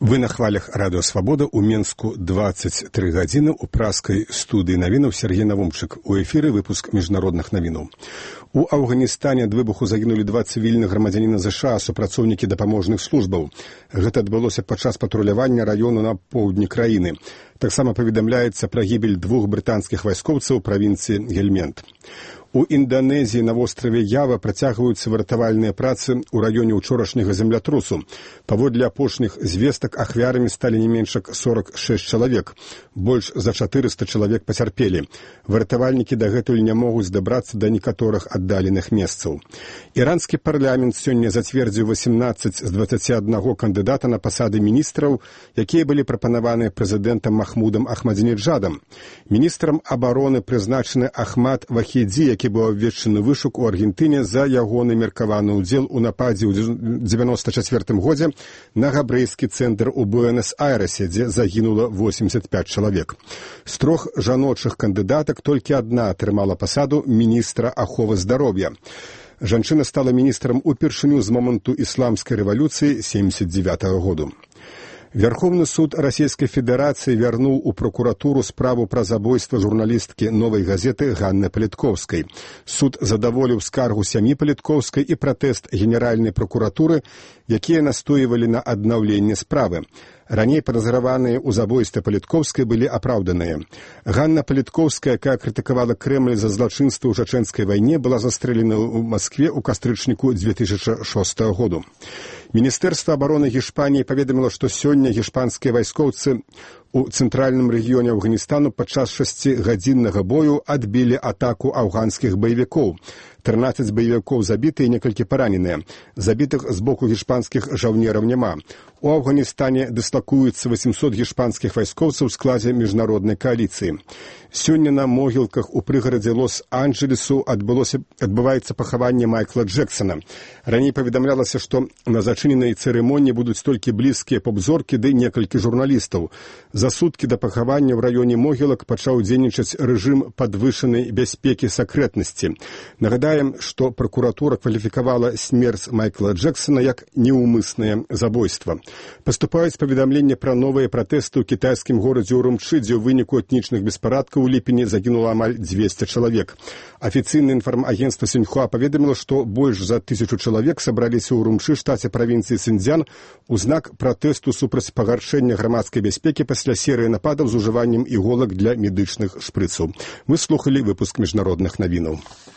Вы на хвалях Радыё Свабода, у Менску 23 гадзіны, у праскай студыі навінаў Сергей Навумчык. У эфіры выпуск міжнародных навінаў. У Афганістане ад выбуху загінулі 2 цывільных грамадзяніна ЗША, супрацоўнікі дапаможных службаў. Гэта адбылося падчас патрулявання раёну на поўдні краіны. Таксама паведамляецца пра гібель 2 брытанскіх вайскоўцаў у правінцыі Гельмент. У Інданезіі на востраве Ява працягваюцца выратавальныя працы ў раёне ўчорашняга землятрусу. Паводле апошніх звестак ахвярамі сталі не менш як 46 чалавек. Больш за 400 чалавек пацярпелі. Выратавальнікі дагэтуль не могуць дабрацца да некаторых аддаленых месцаў. Іранскі парламент сёння зацвердзіў 18 з 21 кандыдата на пасады міністраў, якія былі прапанаваныя прэзідэнтам Махмудам Ахмадзінеджадам. Міністрам абароны прызначаны Ахмад Вахідзі, які быў абвешчаны вышук у Аргентыне за ягоны меркаваны ўдзел у нападзе ў 94 годзе на габрэйскі цэнтр у Буэнос-Айрэсе, дзе загінула 85 чалавек. З 3 жаночых кандыдатак толькі адна атрымала пасаду міністра аховы здароўя. Жанчына стала міністрам упершыню з моманту ісламскай рэвалюцыі 79 году. Верховны суд Расійскай Федэрацыі вярнуў у прокуратуру справу пра забойства журналісткі «Новай газеты» Ганны Палітковскай. Суд задаволіў скаргу сям'і Палітковскай і пратэст Генеральнай прокуратуры, якія настойвалі на аднаўленне справы. Раней падазраваныя ў забойстве Палітковскай былі апраўданыя. Ганна Палітковская, якая крытыкавала Крэмль за злачынствы ў чачэнскай вайне, была застрэлена ў Маскве ў кастрычніку 2006 году. Міністэрства абароны Гішпаніі паведаміла, што сёння гішпанскія вайскоўцы у цэнтральным рэгіёне Афганістану падчас 6-гадзіннага бою адбілі атаку афганскіх баевікоў. 13 баевікоў забіты і некалькі параненыя. Забітых з боку гішпанскіх жаўнераў няма. У Афганістане дыслакуюцца 800 гішпанскіх вайскоўцаў у складзе міжнароднай кааліцыі. Сёння на могілках у прыгарадзе Лос-Анджелесу адбываецца пахаванне Майкла Джексона. Раней паведамлялася, што на зачыненай цырымоніі будуць толькі блізкія поп-зоркі ды некалькі журналістаў. За суткі да пахавання ў раёне могілак пачаў дзейнічаць рэжым падвышанай бяспекі сакрэтнасці. Нагадаем, што прокуратура кваліфікавала смерць Майкла Джексона як неўмыснае забойства. Паступаюць паведамленні пра новыя пратэсты ў кітайскім горадзе Урумчы, дзе ў выніку этнічных беспарадкаў у ліпені загінула амаль 200 чалавек. Афіцыйнае інфармагенцтва Сіньхуа паведаміла, што больш за 1000 чалавек сабраліся ў Урумчы, штаце правінцыі Сіньцзян, у знак пратэсту супраць пагаршэння грамадскай бяспекі пасля серыі нападаў з ужываннем іголак для медычных шпрыцаў. Мы слухалі выпуск міжнародных навінаў.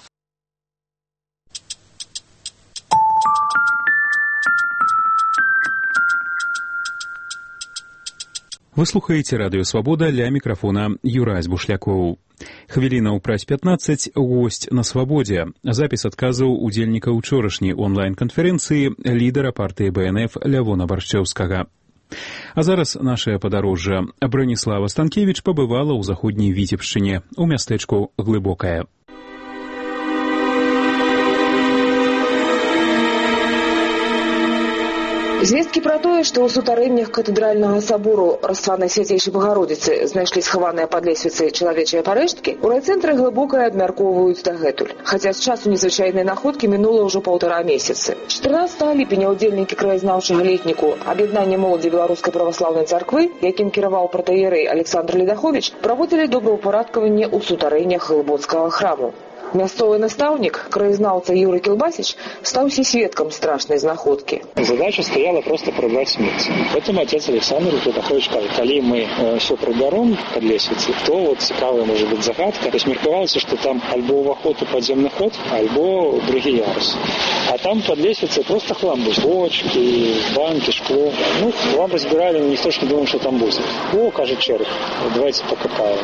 Вы слухаеце Радыё Свабода, ля мікрафона Юрась Бушлякоў. Хвілінаў праз 15 госць на свабодзе. Запіс адказаў удзельніка ўчорашняй онлайн-канферэнцыі лідара партыі БНФ Лявона Баршчэўскага. А зараз нашае падарожжа. Браніслава Станкевіч пабывала ў заходняй Віцебшчыне, у мястэчку Глыбокае. Звесткі пра тое, што ў сутарэннях катэдральнага сабору Раславнай Свяцейшай Багародзіцы знайшлі схаваныя пад лесвіцай чалавечыя парэшткі, у райцэнтры Глыбокае абмяркоўваюць дагэтуль. Хаця з часу незвычайнай находкі мінула ўжо 1,5 месяцы. 14 ліпеня ўдзельнікі краязнаўчага летніку аб'яднання моладзі Беларускай праваслаўнай царквы, якім кіраваў пратэерэй Александр Ледаховіч, праводзілі добраўпарадкаванне ў сутарэннях глыбоцкага храму. Мясцовы настаўнік, краязнаўца Юрый Кілбасіч, стаўся сведкам страшнай знаходкі. Задача стояла просто прыбраць смецце. Потым отец Александр Ледаховіч кажа, калі мы все прыбяром пад лесвіцай, то вот цікавая можа быць загадка. То есть меркавалася, што там альбо ўваход у падземны ход, альбо другі ярус. А там пад лесвіцай просто хлам быў. Бочкі, банкі, шкло. Ну, хлам разбіралі, но ніхто ж не думаў, што там будзе. О, кажа чэрг, давайте покопаем.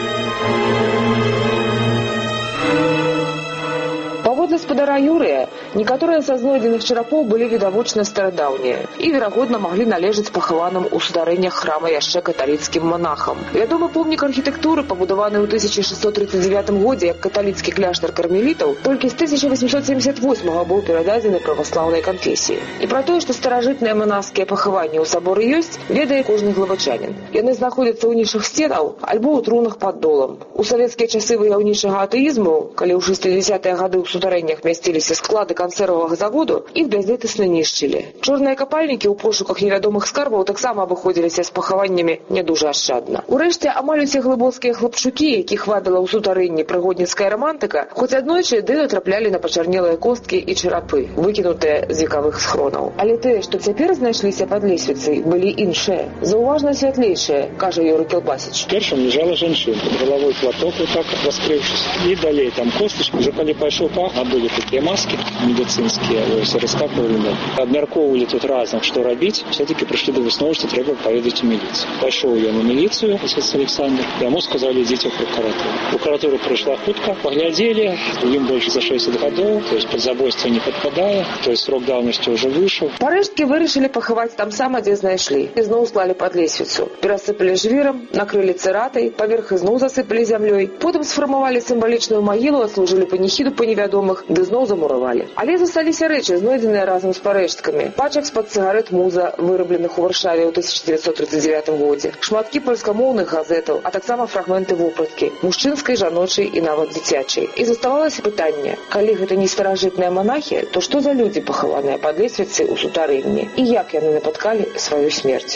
Гаспадара Юрыя, Некаторыя са знойдзеных чарапоў былі відавочна старадаўнія і, верагодна, маглі належаць пахаваным у сударэннях храма яшчэ каталіцкім монахам. Вядомы помнік архітэктуры, пабудаваны ў 1639 годзе як каталіцкі кляштар кармелітаў, толькі з 1878 быў перададзены праваслаўнай канфесіі. І пра тое, што старажытныя манаскія пахаванні ў саборы ёсць, ведае кожны глыбачанін. Яны знаходзяцца ў нішах сценаў альбо ў трунах пад долам. У савецкія часы ваяўнічага атэізму, калі ў 60-е гады ў сударэннях мясціліся склады кансервавага заводу, іх бязлітасна нішчылі. Чорныя капальнікі ў пошуках невядомых скарбаў таксама абыходзіліся з пахаваннямі не дужа ашчадна. Урэшце, амаль усе глыбоцкія хлапчукі, якіх вабіла ў сударэнні прыгодніцкая рамантыка, хоць аднойчы ды натрапілі на пачарнелыя косткі і чарапы, выкінутыя з векавых схронаў. Але тыя, што цяпер знайшліся пад лесвіцай, былі іншыя, заўважна святлейшыя, кажа Юрий Кілбасіч. Першым лежала жанчына, головой платок вот так раскрывшись, и далее там косточки. Уже коли пошел пах, а были такие маски медицинские, все раскапывали. Обмерковывали тут разом, что робить. Все-таки пришли до высновы, что треба поведать в милицию. Пошел я на милицию, отец Александр, и ему сказали, идите в прокуратуру. Прокуратура пришла худко, поглядели, им больше за 60 годов, то есть под забойство не подпадая, то есть срок давности уже вышел. Парэшткі вырашылі пахаваць там сама, дзе знайшлі. Ізноў склалі пад лесвіцу. Перасыпалі жвірам, накрылі цэратай, паверх ізноў засыпалі зямлёй. Потым сфармавалі сімвалічную магілу, адслужылі паніхіду па невядомых, ды зноў замуравалі. Але засталіся рэчы, знойдзеныя разам з парэшткамі. Пачак з-пад цыгарэт Муза, вырабленых у Варшаве ў 1939 годзе. Шматкі польскамоўных газетаў, а таксама фрагменты вопраткі, мужчынскай, жаночай і нават дзіцячай. І заставалася пытанне, калі гэта не старажытныя монахі, то што за людзі пахаваныя пад лесвіцай у сутарэнні? І як яны напаткалі сваю смерць?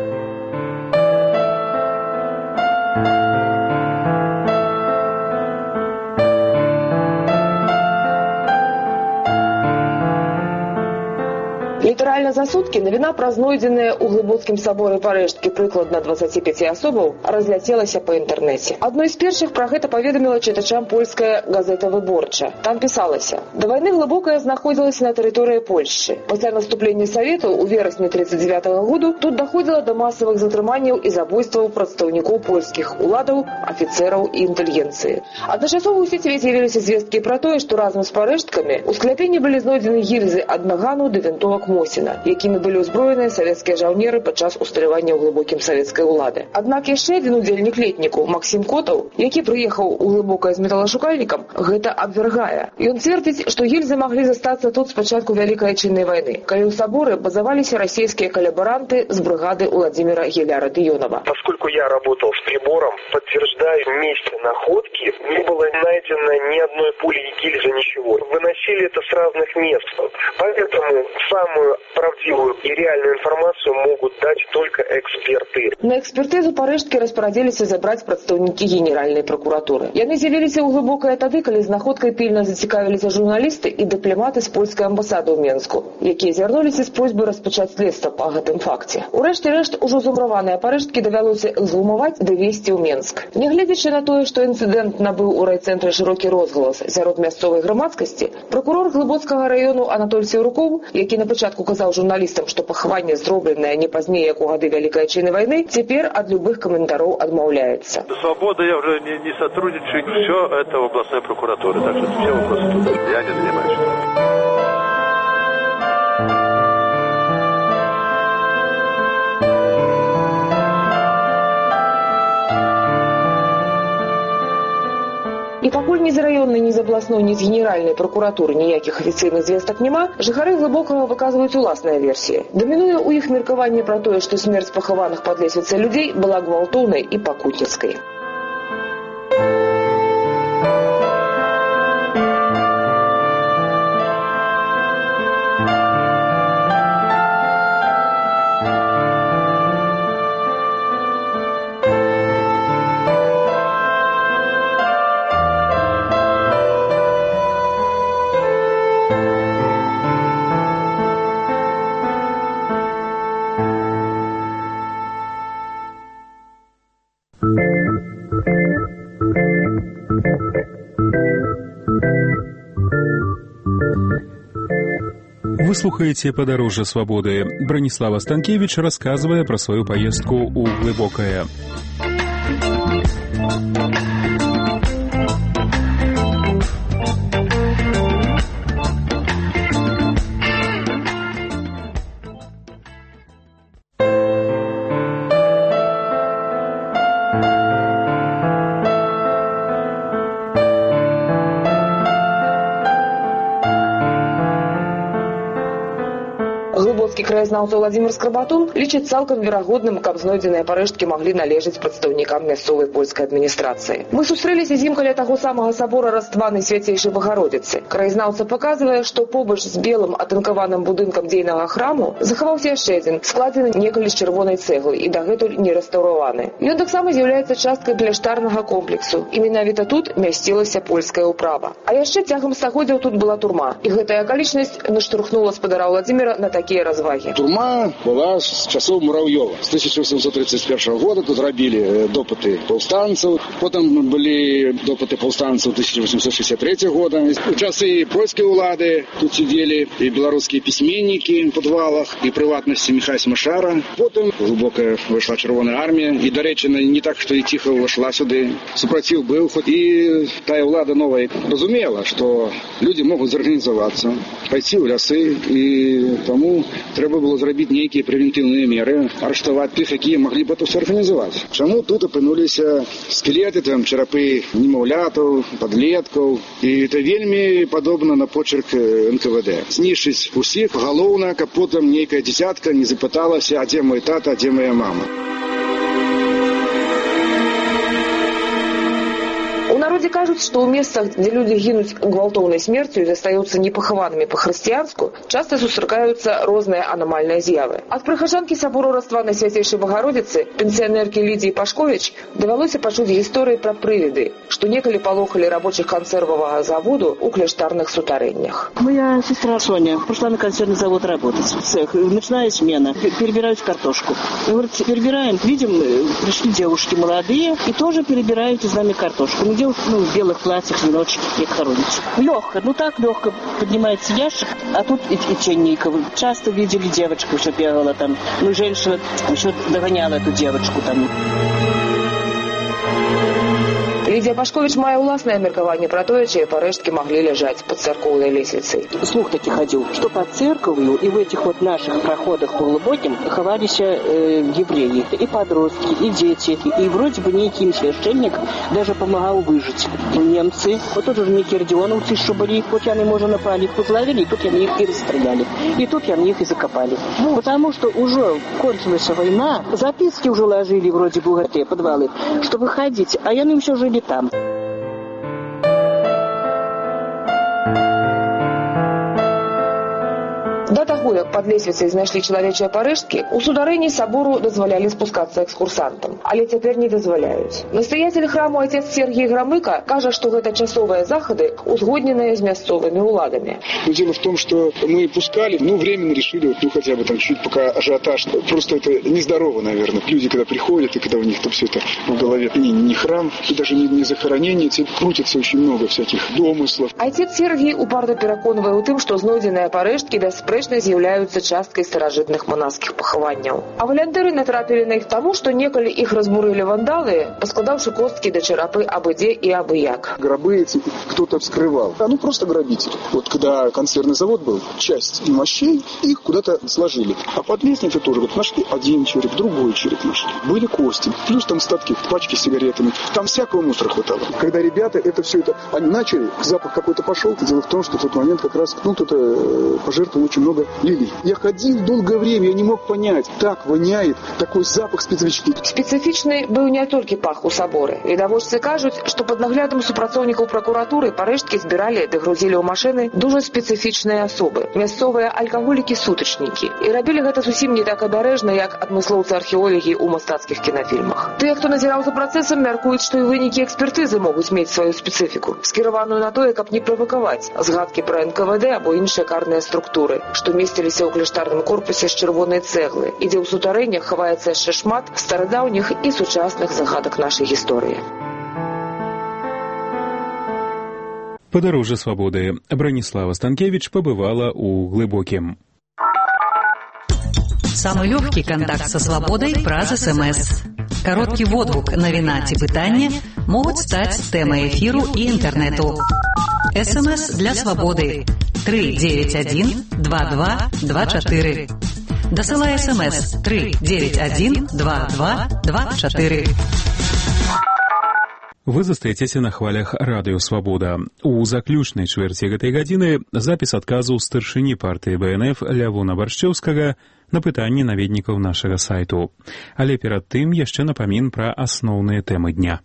Літаральна за суткі навіна пра знойдзеныя ў глыбоцкім саборы парэшткі прыкладна 25 асобаў разляцелася па інтэрнэце. Адной з першых пра гэта паведаміла чытачам польская газета «Выборча». Там пісалася: да вайны глыбокая знаходзілася на тэрыторыі Польшчы. Пасля наступлення Саветаў у верасні 1939 году тут даходзіла да масавых затрыманняў і забойстваў прадстаўнікоў польскіх уладаў, афіцэраў і інтэлігенцыі. Адначасова ў сеціве з'явіліся звесткі пра тое, што разам з парэшткамі ў скляпенні былі знойдзены гільзы ад нагану да вінтовак Мосіна, якімі былі ўзброеныя савецкія жаўнеры падчас усталявання ў глыбокім савецкай улады. Аднак яшчэ адзін удзельнік летніку, Максім Котаў, які прыехаў у глыбокае з металашукальнікам, гэта абвяргае. Ён цвердзіць, што гільзы маглі застацца тут з пачатку Вялікай Адчыннай вайны, калі ў саборы базаваліся расійскія коллаборанты з бригады Владимира Геляра-Дыёнова. Поскольку я работал с прибором, подтверждаю, в месте находки не было найдено ни одной пули, ни гильзы, ничего. Выносили это с разных мест. Поэтому самую правдивую и реальную информацию могут дать только эксперты. На экспертизу парэшткі распарадзіліся забраць прадстаўнікі Генеральнай пракуратуры. Яны з'явіліся ў глыбокай тады, калі з находкай пільна зацікавіліся журналісты і дыпламаты з польскай амбасады ў Менску, якія звярнуліся з просьбай распачаць следства па гэтым факце. Урэшце рэшт, ужо зумраваныя парэшткі давялося эксгумаваць ды везці ў Менск. Нягледзячы на тое, што інцыдэнт набыў у райцэнтры шырокі розгалас сярод мясцовай грамадскасці, пракурор Глыбоцкага раёну Анатоль Сеўрукоў, які на пачатку казаў журналістам, што пахаванне зробленае не пазней, як у гады Вялікай Адчыннай вайны, цяпер ад любых каментараў адмаўляецца. Свобода, я уже не сотрудничаю, все это в областной прокуратуре, так что все вопросы тут. Я не занимаюсь. І пакуль ні з раённай, ні з абласной, ні з генеральнай пракуратуры ніякіх афіцыйных звестак няма, жыхары Глыбокага выказваюць уласныя версіі. Дамінуе ў іх меркаванне пра тое, што смерць пахаваных пад лесвіцай людзей была гвалтоўнай і пакутніцкай. Вы слухаеце «Падарожжа свабоды». Браніслава Станкевіч расказвае пра сваю паездку ў Глыбокае. Краязнаўца Владзімір Скрабатун лічыць цалкам верагодным, каб знойдзеныя парэшткі маглі належаць прадстаўнікам мясцовай польскай адміністрацыі. Мы сустрэліся з ім каля таго самага сабора Раства Найсвяцейшай Багародзіцы. Краязнаўца паказвае, што побач з белым атынкаваным будынкам дзейнага храму захаваўся яшчэ адзін, складзены некалі з чырвонай цэглы і дагэтуль не рэстаўраваны. Ён таксама з'яўляецца часткай кляштарнага комплексу, і менавіта тут мясцілася польская ўправа. А яшчэ цягам стагоддзяў тут была турма, і гэтая акалічнасць наштурхнула спадара Владзіміра на такія развагі. Турма была з часоў Мурав'ёва. З 1831 года тут рабілі допыты паўстанцаў, потым былі допыты паўстанцаў 1863 года. У часы польскай улады тут сидзелі і беларускія пісьменнікі в подвалах, і прыватнасці Міхась Машара. Потым глубокая вышла Чырвоная армія, і, дарэчы, не так, што і ціха ўвайшла сюды. Супраціў быў, хоць і тая ўлада новая разумела, што людзі могуць зарганізавацца, пайти ў лясы, і таму трэба было зрабіць нейкія прэвентыўныя меры, арыштаваць тых, якія маглі б это ўсё арганізаваць. Чаму тут апынуліся скелеты, там, чарапы немаўлятаў, падлеткаў, і это вельмі падобна на почерк НКВД. Знішчыць усіх, галоўна, каб потым нейкая дзіцятка не запыталася, а дзе мой тата, а дзе моя мама. У народзе кажуць, што ў месцах, дзе людзі гінуць гвалтоўнай смерцю і застаюцца непахаванымі па-хрысціянску, часта сустракаюцца розныя анамальныя з'явы. Ад прыхаджанкі сабору Раства Найсвяцейшай Багародзіцы, пенсіянеркі Лідзіі Пашковіч, давялося пачуць гісторыі пра прывіды, што некалі палохалі рабочых кансервавага заводу ў кляштарных сутарэннях. Моя сестра Соня пошла на консервный завод работать. Цех, ночная смена, перебирают картошку. Говорит, перебираем, видим, пришли девушки молодые и тоже перебирают из нами картошку. Ну, девушки, в белых платьях, веночки, как хоронятся. Легко, так легко поднимается ящик, а тут и тенников. Часто видели девочку, что бегала там. Женщина еще догоняла эту девочку там. Лідзія Пашковіч мае ўласнае меркаванне пра тое, чые парэшткі маглі ляжаць пад царкоўнай лесвіцай. Слух таки ходил, что под церковью и в этих вот наших проходах по глубоким ховались евреи, и подростки, и дети. И вроде бы некий священник даже помогал выжить. Немцы, вот тут же некие родионовцы, что были, вот яны, можно, напали, их позловили, и тут яны их и расстреляли. И тут яны их и закопали. Потому что уже кончилась война, записки уже ложили вроде бы в эти подвалы, что выходить, а яны все жили там. Да таго, як пад лесвіцай знайшлі чалавечыя парэшткі, у сударэнні сабору дазвалялі спускацца экскурсантам, але цяпер не дазваляюць. Настаяцель храму отец Сергій Громыка кажа, што гэта часовыя захады узгодненыя з мясцовымі уладамі. Дело в том, что мы пускали, временно решили, хотя бы там чуть пока ажиотаж. Просто это нездорово, наверное. Люди, когда приходят, и когда у них там все это в голове, не храм, и даже не захоронение, крутится очень много всяких домыслов. Отец Сергій упарта пераконвае ў тым, што знойдзеныя парэшткі бясспрэчна з'яўляюцца часткай старажытных манаскіх пахаванняў. А валянтыры натрапілі на іх таму, што некалі іх разбурылі вандалы, поскладаўшы косткі да чарапы абы-дзе и абы-як. Гробы эти кто-то вскрывал. Просто грабитель. Вот когда консервный завод был, часть мощей, их куда-то сложили. А под лестницей тоже нашли один череп, другой череп нашли. Были кости. Плюс там остатки, пачки с сигаретами. Там всякого мусора хватало. Когда ребята они начали, запах какой-то пошел. Дело в том, что в тот момент как раз кто-то пожертвовал очень много лилий. Я ходил долгое время, я не мог понять. Так воняет, такой запах специфічны. Специфічны быў не толькі пах у саборы. Відавочцы кажуць, што пад наглядам супрацоўнікаў пракуратуры парэшткі збіралі ды грузілі ў машыны дужа спецыфічныя асобы, мясцовыя алкаголікі-сутачнікі. І рабілі гэта зусім не так абярэжна, як адмыслоўцы-археолагі ў мастацкіх кінафільмах. Тыя, хто назіраў за працэсам, мяркуюць, што і вынікі экспертызы могуць мець сваю спецыфіку, скіраваную на тое, каб не правакаваць згадкі пра НКВД або іншыя карныя структуры, што месціліся ў кляштарным корпусе з чырвонай цэглы, і дзе ў сутарэннях хаваецца яшчэ шмат старадаўніх і сучасных загадак нашай гісторыі. Падарожжа свабоды. Браніслава Станкевич побывала у Глыбокім. Самый легкий контакт со свободой праз СМС. Короткий водгук, навіна ці пытанне могуць стаць тэмай эфіру і інтэрнэту. СМС для свободы 391-2224. Дасылай СМС 391-2224. Вы застаецеся на хвалях радыё «Свабода». У заключнай чвэрці гэтай гадзіны запіс адказу старшыні партыі БНФ Лявона Баршчэўскага на пытанні наведнікаў нашага сайту. Але перад тым яшчэ напамін пра асноўныя тэмы дня.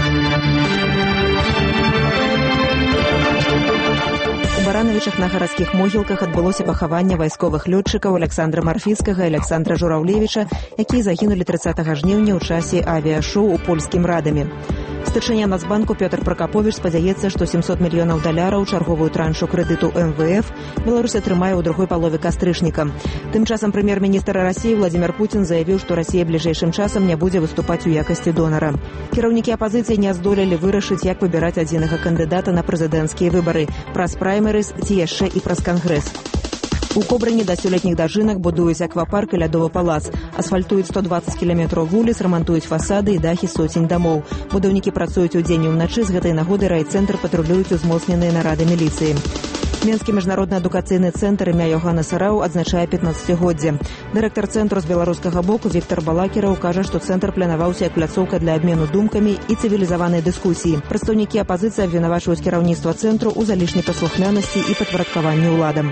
У Баранавічах на гарадскіх могілках адбылося пахаванне вайсковых лётчыкаў Александра Марфіцкага і Александра Жураўлевіча, якія загінулі 30 жніўня ў часе авіяшоу у польскім Радаме. Старшыня Нацбанку Пётр Пракаповіч спадзяецца, што $700 мільёнаў чарговую траншу крэдыту МВФ Беларусь атрымае ў другой палове кастрычніка. Тым часам прэм'ер-міністр Расіі Владзімір Пуцін заявіў, што Расія бліжэйшым часам не будзе выступаць у якасці донара. Кіраўнікі апазіцыі не здолелі вырашыць, як выбіраць адзінага кандыдата на прэзідэнцкія выбары праз праймерыз ці яшчэ і праз кангрэс. У Кобрыні да сёлетніх дажынак будуюць аквапарк і лядовы палац. Асфальтуюць 120 кіламетраў вуліц, рамантуюць фасады і дахі сотень дамоў. Будаўнікі працуюць удзень і ўначы, з гэтай нагоды райцэнтр патрулююць узмоцненыя нарады міліцыі. Менскі міжнародны адукацыйны цэнтр імя Йохана Сарау адзначае 15-годдзе. Дырэктар цэнтру з беларускага боку Віктор Балакіраў кажа, што цэнтр планаваўся як пляцоўка для абмену думкамі і цывілізаванай дыскусіі. Прадстаўнікі апазіцыі абвінавачваюць кіраўніцтва цэнтру ў залішняй паслухмянасці і падпарадкаванні ўладам.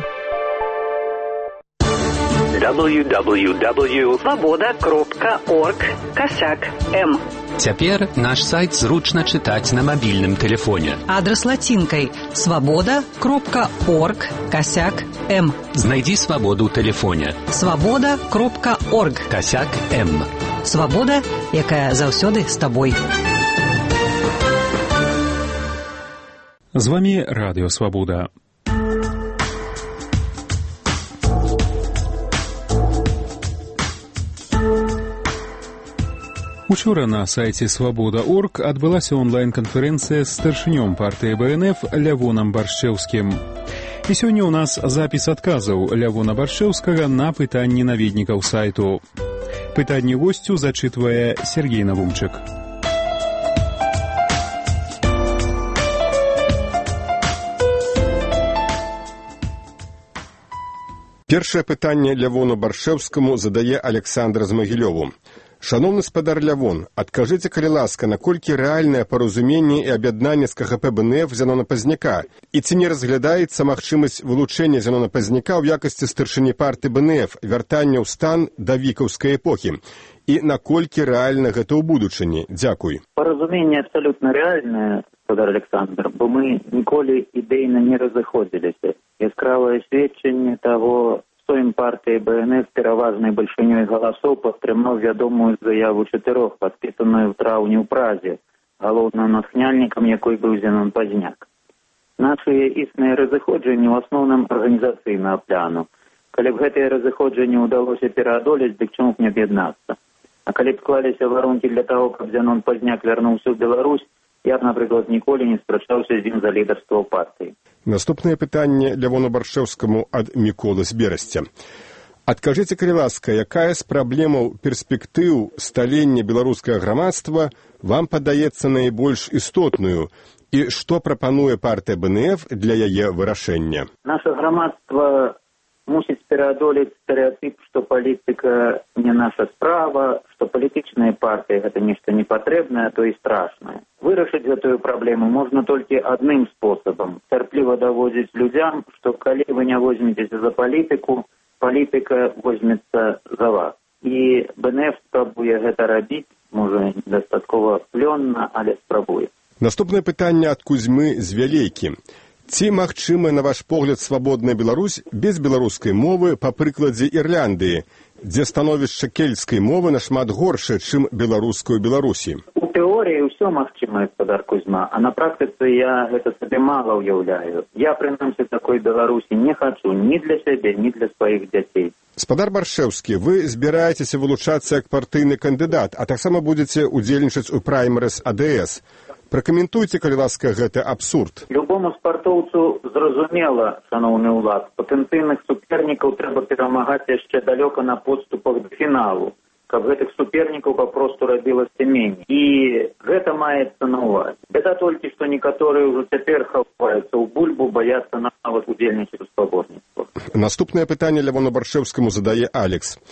www.svoboda.org/m. Цяпер наш сайт зручна чытаць на мабільным тэлефоне. Адрас лацінкай svoboda.org/m. Знайдзі свабоду ў тэлефоне. svoboda.org/m. Свабода, якая заўсёды з табой. З вамі радыё «Свабода». Учора на сайце «Свабода.орг» адбылася онлайн-канферэнцыя з старшынём партыі БНФ Лявонам Баршчэўскім. І сёння ў нас запіс адказаў Лявона Баршчэўскага на пытанні наведнікаў сайту. Пытанне госцю зачытвае Сергей Навумчык. Першае пытанне Лявону Баршчэўскаму задае Александр з Магілёву. Шановны спадар Лявон, адкажыце, калі ласка, наколькі рэальнае паразуменне і аб'яднанне з КГП БНФ Зянона Пазняка? І ці не разглядаецца магчымасць вылучэння Зянона Пазняка ў якасці старшыні партыі БНФ, вяртання ў стан да вікаўскай эпохі? І наколькі рэальна гэта ў будучыні? Дзякуй. Паразуменне абсалютна рэальнае, спадар Александр, бо мы ніколі ідэйна не разыходзіліся. Яскравае сведчанне таго, Стоім партыі БНФ пераважнай бальшынёй галасоў падтрымаў вядомую заяву 4, падпісаную ў траўні ў Празе, галоўным натхняльнікам якой быў Зянон Пазняк. Нашыя існыя разыходжанні ў асноўным арганізацыйнага пляну. Калі б гэтыя разыходжанні ўдалося пераадолець, дык чаму б не аб'яднацца? А калі б склаліся варункі для таго, каб Зянон Пазняк вярнуўся ў Беларусь, я б, напрыклад, ніколі не спрачаўся з ім за лідарства ў партыі. Наступнае пытанне Лявону Баршчэўскаму ад Міколы з Берасця. Адкажыце, калі ласка, якая з праблемаў перспектыў сталення беларускага грамадства вам падаецца найбольш істотную і што прапануе партыя БНФ для яе вырашэння? Наша грамадства мусіць пераадолець стэрэатып, што палітыка не наша справа, што палітычныя партыі гэта нешта непатрэбнае, то і страшнае. Вырашыць гэтую праблему можна толькі адным спосабам – цярпліва даводзіць людзям, што калі вы не возьмецеся за палітыку, палітыка возьмецца за вас. І БНФ спрабуе гэта рабіць, можа, недастаткова плённа, але спрабуе. Наступнае пытанне ад Кузьмы з Вялейкі. Ці магчыма, на ваш погляд, свабодная Беларусь без беларускай мовы па прыкладзе Ірландыі, дзе становішча кельцкай мовы нашмат горшае, чым беларускую Беларусі? У тэорыі ўсё магчыма, спадар Кузьма, а на практыцы я гэта сабе мала ўяўляю. Я, прынамсі, такой Беларусі не хачу ні для сябе, ні для сваіх дзяцей. Спадар Баршчэўскі, вы збіраецеся вылучацца як партыйны кандыдат, а таксама будзеце удзельнічаць у праймерыз АДС. Пракаментуйце, калі ласка, гэты абсурд. Любому спартоўцу зразумела, шаноўны ўлад, патэнцыйных супернікаў трэба перамагаць яшчэ далёка на подступах да фіналу, каб гэтых супернікаў папросту рабілася меней. І гэта маецца на ўвазе. Бяда толькі, што некаторыя ўжо цяпер хаваюцца ў бульбу, баяцца нават удзельнічаць у спаборніцтвах. Наступнае пытанне Лявону Баршчэўскаму задае Алекс.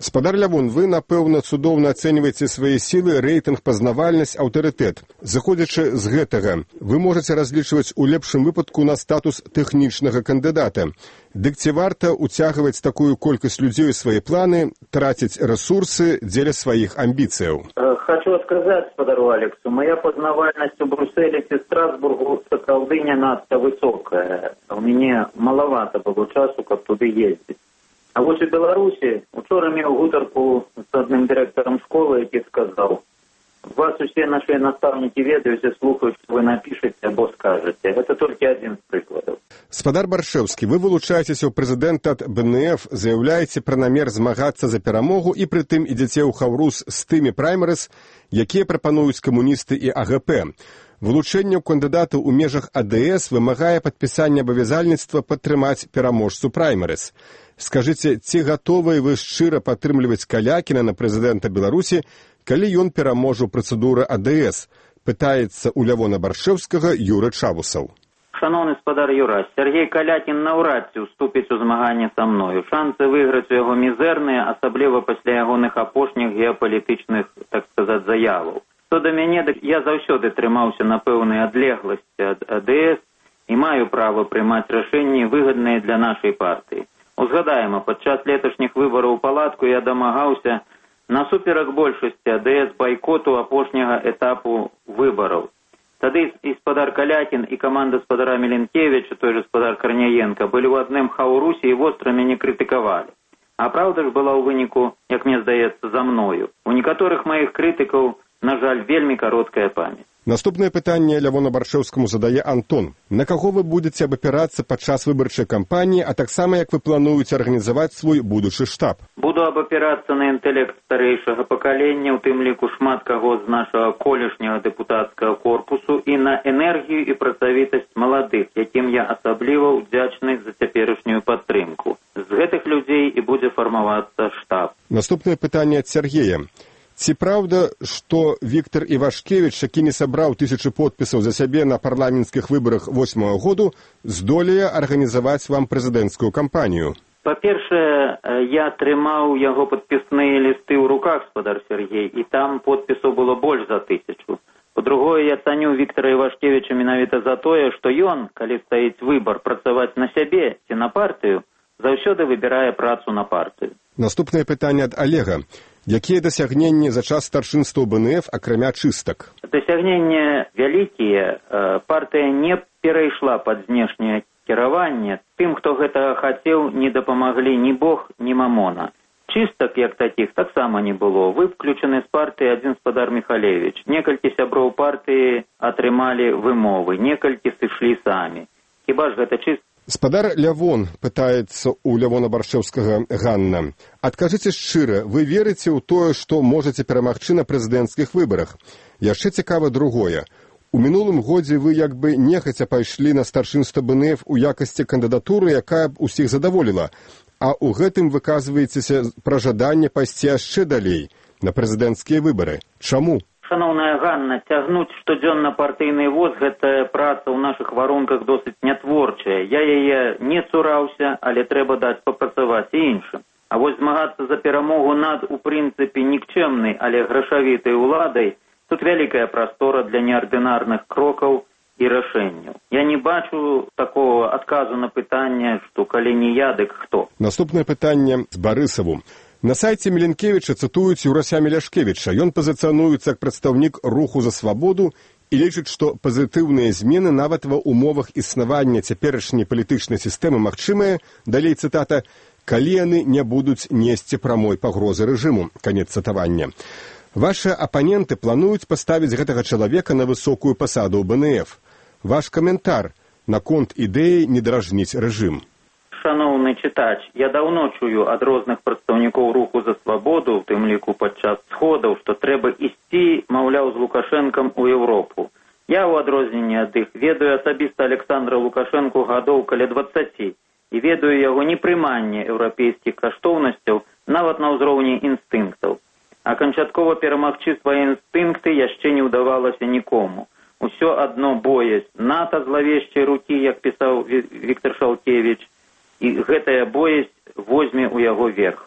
Спадар Лявон, вы, напэўна, цудоўна ацэньваеце свае сілы, рэйтынг, пазнавальнасць, аўтарытэт. Заходзячы з гэтага, вы можаце разлічваць у лепшым выпадку на статус тэхнічнага кандыдата. Дык ці варта уцягваць такую колькасць людзей у свае планы, траціць рэсурсы дзеля сваіх амбіцыяў? Хочу сказать спадару Алексу, моя познавальность в Брюсселе и Страсбургу сапраўды не надто высокая. У меня маловато было часу, как туда ездить. А вот в Беларуси учора меў гутарку с одним директором школы, який сказал: вас усе наши наставники ведаюць и слухают, что вы напишете або скажете. Это только один из прикладов. Спадар Баршэўскі, вы вылучаецеся ў прэзідэнта ад БНФ, заяўляеце пра намер змагацца за перамогу і прытым ідзеце ў хаўрус з тымі праймерыс, якія прапануюць камуністы і АГП. Вылучэнне кандыдатаў у межах АДС вымагае падпісання абавязальніцтва падтрымаць пераможцу праймерыс. Скажыце, ці гатовыя вы шчыра падтрымліваць Калякіна на прэзідэнта Беларусі, калі ён пераможа ў працэдуры АДС? Пытаецца у Лявона Баршэўскага Юры Чавусаў. Шановний спадар Юрась, Сергій Калякін наўрад ці уступіць у змаганне са мною. Шансы выйграць у яго мізэрныя, асабліва пасля ягоных апошніх геапалітычных, так сказаць, заяваў. Што да мяне, я заўсёды трымаўся на пэўнай адлегласці ад АДС і маю права прымаць рашэнні, выгадныя для нашай партыі. Узгадаема, падчас леташніх выбараў у палатку я дамагаўся насуперак большасці АДС байкоту апошняга этапу выбараў. Тады і спадар Калякін, і каманда спадара Міленкевіча, той же спадар Карняенка, былі ў адным хаўрусе і востра мяне крытыкавалі. А праўда ж была ў выніку, як мне здаецца, за мною. У некаторых маіх крытыкаў, на жаль, вельмі кароткая памяць. Наступнае пытанне Лявону Баршэўскаму задае Антон. На каго вы будете абапірацца падчас выбарчай кампаніі, а таксама як вы плануеце арганізаваць свой будучы штаб? Буду абапірацца на інтэлект старэйшага пакалення, у тым ліку шмат каго з нашага колішняга дэпутацкага корпусу, і на энергію і працавітасць маладых, якім я асабліва ўдзячны за цяперашнюю падтрымку. З гэтых людзей і будзе фармавацца штаб. Наступнае пытанне ад Сергея. Ці праўда, што Віктор Івашкевіч, які не сабраў 1000 подпісаў за сябе на парламенцкіх выбарах 8-го году, здолее арганізаваць вам прэзідэнцкую кампанію? Па-першае, я трымаў яго падпісныя лісты ў руках, спадар Сергей, і там подпісаў было больш за 1000. Па-другое, я цаню Віктора Івашкевіча менавіта за тое, што ён, калі стаіць выбар працаваць на сябе ці на партыю, заўсёды выбірае працу на партыю. Наступнае пытанне ад Олега. Якія дасягненні за час старшынства БНФ, акрамя чыстак? Дасягненні вялікія. Партыя не перайшла пад знешняе кіраванне. Тым, хто гэтага хацеў, не дапамаглі ні Бог, ні Мамона. Чыстак, як такіх, таксама не было. Выключаны з партыі адзін спадар Міхалевіч. Некалькі сяброў партыі атрымалі вымовы, некалькі сышлі самі. Хіба ж гэта чыстак? Спадар Лявон, пытаецца у Лявона Баршэўскага Ганна. Адкажыце шчыра, вы верыце ў тое, што можаце перамагчы на прэзідэнцкіх выбарах? Яшчэ цікава другое. У мінулым годзе вы як бы нехаця пайшлі на старшынства БНФ у якасці кандыдатуры, якая б усіх задаволіла, а ў гэтым выказваецеся пра жаданне пайсці яшчэ далей, на прэзідэнцкія выбары. Чаму? Шановная Ганна, цягнуць штодзённа партыйны воз, гэтая праца ў нашых варунках досыць нятворчая. Я яе не цураўся, але трэба даць папрацаваць і іншым. А вось змагацца за перамогу над, у прынцыпе, нікчэмнай, але грашавітай уладай, тут вялікая прастора для неардынарных крокаў і рашэнняў. Я не бачу такого адказу на пытанне, што калі не я, дык хто. Наступнае пытанне з Барысаву. На сайце Міленкевіча цытуюць Юрася Міляшкевіча. Ён пазіцыянуецца як прадстаўнік руху за свабоду і лічыць, што пазітыўныя змены нават ва умовах існавання цяперашняй палітычнай сістэмы магчымыя, далей цытата, калі яны не будуць несці прамой пагрозы рэжыму. Канец цытавання. Вашы апаненты плануюць паставіць гэтага чалавека на высокую пасаду ў БНФ. Ваш каментар наконт ідэі не дражніць рэжым. Шановны чытач, я даўно чую ад розных прадстаўнікоў руху за свабоду, у тым ліку падчас сходаў, што трэба ісці, маўляў, з Лукашэнкам у Еўропу. Я, у адрозненне ад іх, ведаю асабіста Александра Лукашэнку гадоў каля 20 і ведаю яго непрыманне еўрапейскіх каштоўнасцяў нават на ўзроўні інстынктаў. А канчаткова перамагчы свае інстынкты яшчэ не ўдавалася нікому. Усё адно боязь НАТО злавешчай рукі, як пісаў Віктор Шалкевіч, і гэтая боязь возьме ў яго верх.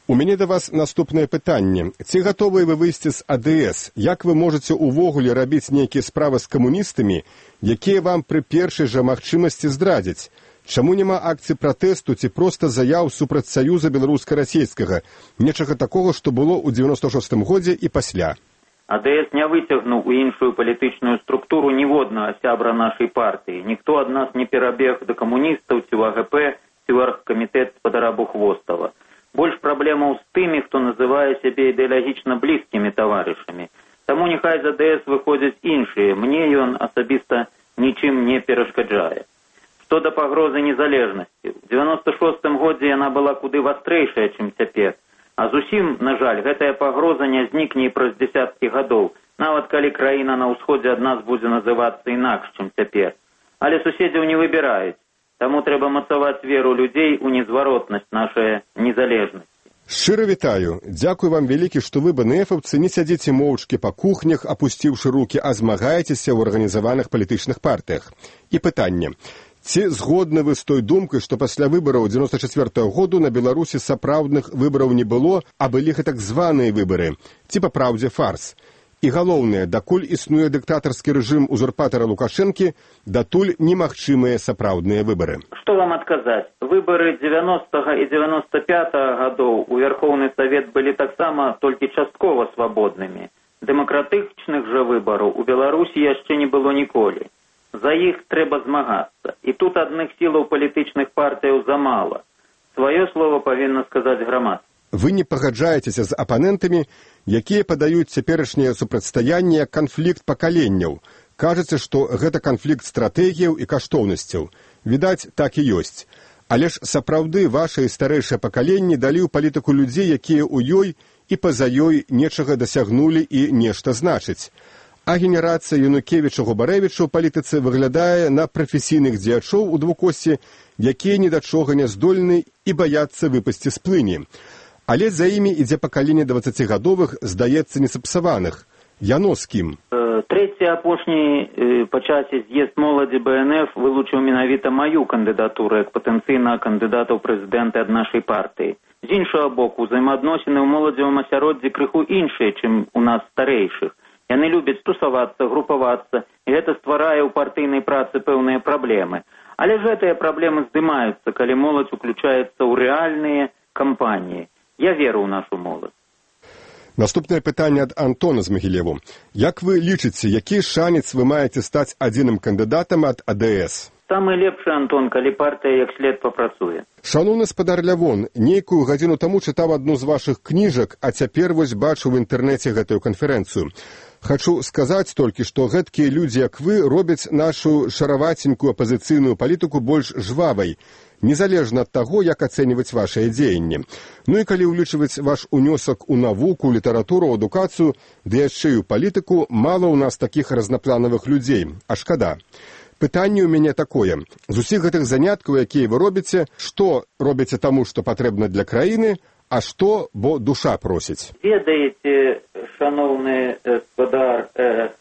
У мяне да вас наступнае пытанне. Ці гатовыя вы выйсці з АДС? Як вы можаце ўвогуле рабіць нейкія справы з камуністамі, якія вам пры першай жа магчымасці здрадзяць? Чаму няма акцыі пратэсту ці проста заяў супраць Саюза беларуска-расейскага? Нечага такога, што было ў 96-м годзе і пасля. АДС не выцягнуў у іншую палітычную структуру ніводнага сябра нашай партыі. Ніхто ад нас не перабег да камуністаў ці ў АГП, ці ў аргкамітэт спадара Бухвостава. Больш праблемаў з тымі, хто называе сябе ідэалагічна блізкімі таварышамі. Таму няхай з АДС выходзяць іншыя. Мне ён асабіста нічым не перашкаджае. Што да пагрозы незалежнасці. У 96-м годзе яна была куды вастрэйшая, чым цяпер. А зусім, на жаль, гэтая пагроза не знікне і праз дзесяткі гадоў, нават калі краіна на ўсходзе ад нас будзе называцца інакш, чым цяпер. Але суседзяў не выбіраюць. Таму трэба мацаваць веру людзей у незваротнасць нашай незалежнасці. Шчыра вітаю. Дзякуй вам вялікі, што вы, БНФаўцы, не сядзіце моўчкі па кухнях, апусціўшы рукі, а змагаецеся ў арганізаваных палітычных партыях. І пытанне. Ці згодны вы з той думкай, што пасля выбараў 94-го году на Беларусі сапраўдных выбараў не было, а былі гэтак званыя выбары, ці па праўдзе фарс? І галоўнае, дакуль існуе дыктатарскі рэжым узурпатара Лукашэнкі, датуль немагчымыя сапраўдныя выбары. Што вам адказаць? Выбары 90-го і 95-го гадоў у Верхоўны Савет былі таксама толькі часткова свабоднымі. Дэмакратычных жа выбараў у Беларусі яшчэ не было ніколі. За іх трэба змагацца. І тут адных сілаў палітычных партыяў замала. Сваё слова павінна сказаць грамадства. Вы не пагаджаецеся з апанентамі, якія падаюць цяперашняе супрацьстаянне як канфлікт пакаленняў. Кажаце, што гэта канфлікт стратэгіяў і каштоўнасцяў. Відаць, так і ёсць. Але ж сапраўды вашае старэйшае пакаленне далі ў палітыку людзей, якія ў ёй і па-за ёй нечага дасягнулі і нешта значыць. А генерацыя Янукевіча-Губарэвіча ў палітыцы выглядае на прафесійных дзеячоў у двукосці, якія ні да чога не здольны і баяцца выпасці з плыні. Але за імі ідзе пакаленне 20гадовых, здаецца, несапсаваных. Яно з кім? Трэці апошні па часе з'езд моладзі БНФ вылучыў менавіта маю кандыдатуру як патэнцыйнага кандыдата ў прэзідэнты ад нашай партыі. З іншага боку, узаемаадносіны ў моладзевым асяроддзі крыху іншыя, чым у нас старэйшых. Яны любяць тусавацца, групавацца, і гэта стварае ў партыйнай працы пэўныя праблемы. Але ж гэтыя праблемы здымаюцца, калі моладзь уключаецца ў рэальныя кампаніі. Я веру ў нашу моладзь. Наступнае пытанне ад Антона з Магілеву. Як вы лічыце, які шанец вы маеце стаць адзіным кандыдатам ад АДС? Самы лепшы, Антон, калі партыя як след папрацуе. Шаноўны спадар Лявон, нейкую гадзіну таму чытаў адну з вашых кніжак, а цяпер вось бачу ў інтэрнэце гэтую канферэнцыю. Хачу сказаць толькі, што гэткія людзі, як вы, робяць нашу шараваценькую апазіцыйную палітыку больш жвавай, незалежна ад таго, як ацэньваць вашыя дзеянні. Ну і калі ўлічваць ваш унёсак у навуку, літаратуру, адукацыю, ды яшчэ і ў палітыку, мала ў нас такіх разнапланавых людзей, а шкада. Пытанне ў мяне такое. З усіх гэтых заняткаў, якія вы робіце, што робіце таму, што патрэбна для краіны, а што, бо душа просіць? Ведаеце, шаноўны спадар,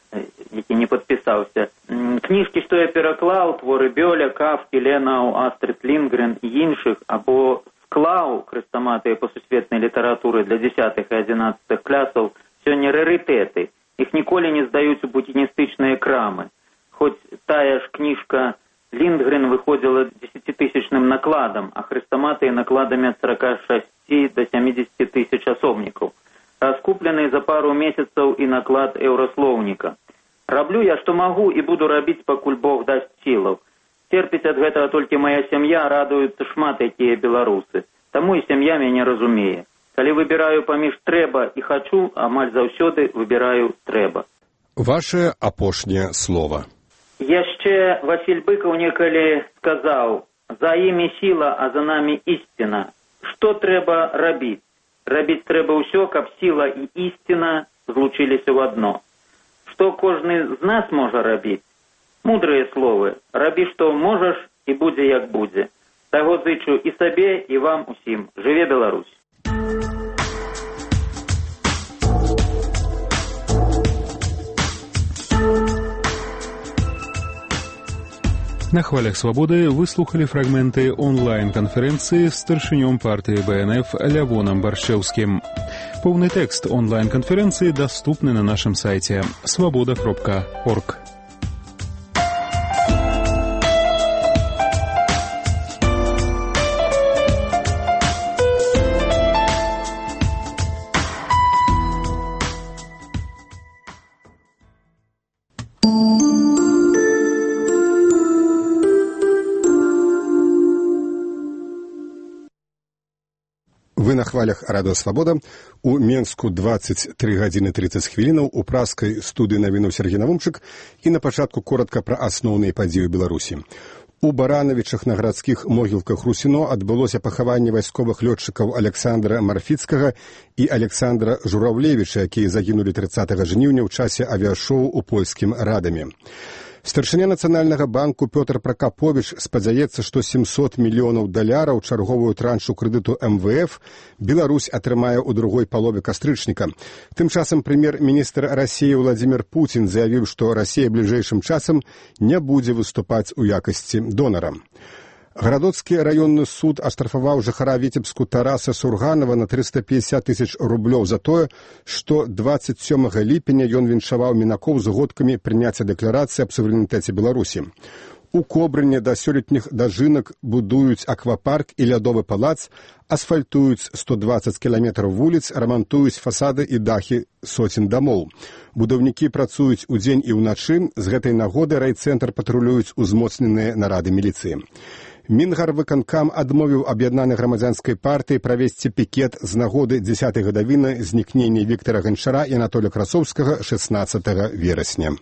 які не падпісаўся, кніжкі, што я пераклаў, творы Бёля, Кафкі, Ленау, Астрид Лінгрен і іншых, або склаў хрэстаматыя па сусветнай літаратуры для 10-х і 11-х класаў, сёння рарытэты. Іх ніколі не здаюць у букіністычныя крамы. Хоць тая ж кніжка Лінгрен выходзіла 10-тысячным накладам, а хрэстаматыя накладамі ад 46 до 70 тысяч асобнікаў. Раскуплены за пару месяцаў і наклад еўраслоўніка. Раблю я, што магу, і буду рабіць, пакуль Бог дасць сілаў. Церпіць ад гэтага толькі мая сям'я, радуюцца шмат якія беларусы. Таму і сям'я мяне разумее. Калі выбіраю паміж трэба і хачу, амаль заўсёды выбіраю трэба. Ваше апошняе слово. Яшчэ Васіль Быкаў некалі сказаў: «За імі сіла, а за намі ісціна». Што трэба рабіць? Рабіць трэба ўсё, каб сіла і ісціна злучыліся ў адно. Што кожны з нас можа рабіць? Мудрыя словы. Рабі, што можаш, і будзе, як будзе. Таго зычу і сабе, і вам усім. Жыве Беларусь! На хвалях «Свободы» вы слухали фрагменты онлайн-конференции с старшинём партии БНФ Лявоном Баршчэўскім. Полный текст онлайн-конференции доступны на нашем сайте svoboda.org. Вы на хвалях радыё «Свабода». У Менску 23 гадзіны 30 хвілінаў, у праскай студыі навінаў Сергей Навумчык, і на пачатку коротка пра асноўныя падзеі ў Беларусі. У Баранавічах на гарадскіх могілках Русіно адбылося пахаванне вайсковых лётчыкаў Александра Марфіцкага і Александра Жураўлевіча, якія загінулі 30 жніўня ў часе авіашоу у польскім Радаме. Старшыня Нацыянальнага банку Пётр Пракаповіч спадзяецца, што $700 мільёнаў чарговую траншу крэдыту МВФ Беларусь атрымае ў другой палове кастрычніка. Тым часам прэм'ер-міністр Расіі Владзімір Пуцін заявіў, што Расія бліжэйшым часам не будзе выступаць у якасці донара. Гарадоцкі раённы суд аштрафаваў жыхара Віцебску Тараса Сурганова на 350 тысяч рублёў за тое, што 27 ліпеня ён віншаваў мінакоў з годкамі прыняцця дэкларацыі аб суверэнітэце Беларусі. У Кобрыне да сёлетніх дажынак будуюць аквапарк і лядовы палац, асфальтуюць 120 кіламетраў вуліц, рамантуюць фасады і дахі соцень дамоў. Будаўнікі працуюць удзень і ўначы, з гэтай нагоды райцэнтр патрулююць узмоцненыя нарады міліцыі. Мінгарвыканкам адмовіў аб'яднанай грамадзянскай партыі правесці пікет з нагоды 10-й гадавіны знікнення Віктара Ганчара і Анатолія Красоўскага 16 верасня.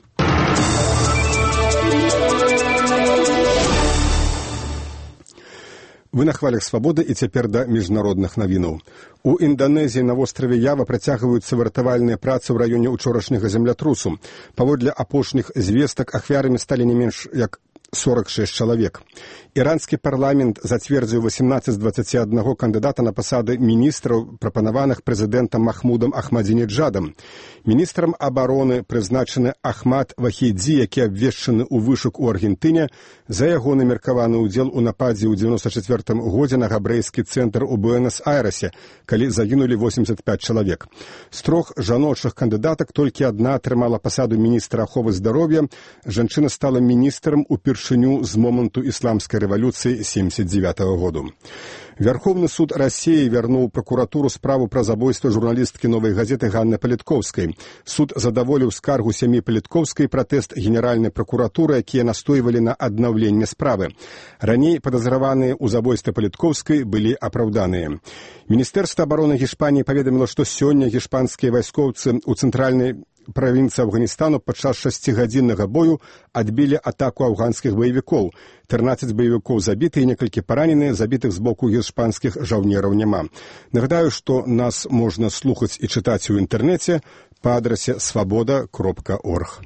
Вы на хвалях «Свабоды» і цяпер да міжнародных навінаў. У Інданезіі на востраве Ява працягваюцца выратавальныя працы ў раёне учорашняга землятрусу. Паводле апошніх звестак ахвярамі сталі не менш як 46 чалавек. Іранскі парламент зацвердзіў 18 з 21 кандыдата на пасады міністраў, прапанаваных прэзідэнтам Махмудам Ахмадзінеджадам. Міністрам абароны прызначаны Ахмад Вахідзі, які абвешчаны ў вышук у Аргентыне за ягоны меркаваны ўдзел у нападзе ў 94 годзе на габрэйскі цэнтр у Буэнас-Айрэсе, калі загінулі 85 чалавек. З трох жаночых кандыдатак толькі адна атрымала пасаду міністра аховы здароўя. Жанчына стала міністрам упершыню з моманту ісламскай рэвалюцыі 79 году. Верховны суд России вярнуў прокуратуру справу пра забойства журналісткі «Новай газеты» Ганны Палітковскай. Суд задаволіў скаргу сям'і Палітковскай, пратэст генеральнай прокуратуры, якія настойвалі на аднаўленне справы. Раней падазраваныя ў забойстве Палітковскай былі апраўданыя. Міністэрства абароны Гішпаніі паведаміла, што сёння гішпанскія вайскоўцы ў цэнтральнай правінцыі Афганістану падчас 6-гадзіннага бою адбілі атаку афганскіх баевікоў. 13 баевікоў забіты і некалькі параненыя, забітых з боку гішпанскіх жаўнераў няма. Нагадаю, што нас можна слухаць і чытаць у інтэрнэце па адрасе svoboda.org.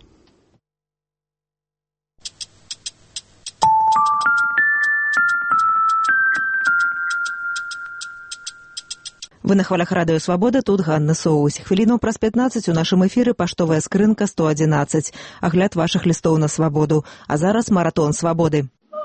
Вы на хвалях радыё «Свабода», тут Ганна Соусь. Хвіліну праз 15 у нашым эфіры паштовая скрынка 111. Агляд вашых лістоў на свабоду. А зараз маратон свабоды.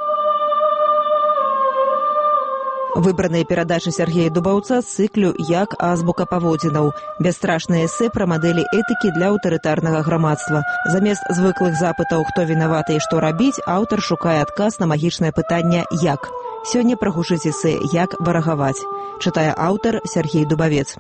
Выбраныя перадачы Сергея Дубаўца з цыклю «Як азбука паводзінаў». Бясстрашныя эсэ пра мадэлі этыкі для аўтарытарнага грамадства. Замест звыклых запытаў «Хто вінаваты і што рабіць», аўтар шукае адказ на магічнае пытанне «Як?». Сёння прагучыць эсэ «Як варагаваць». Чытае аўтар Сергей Дубавец.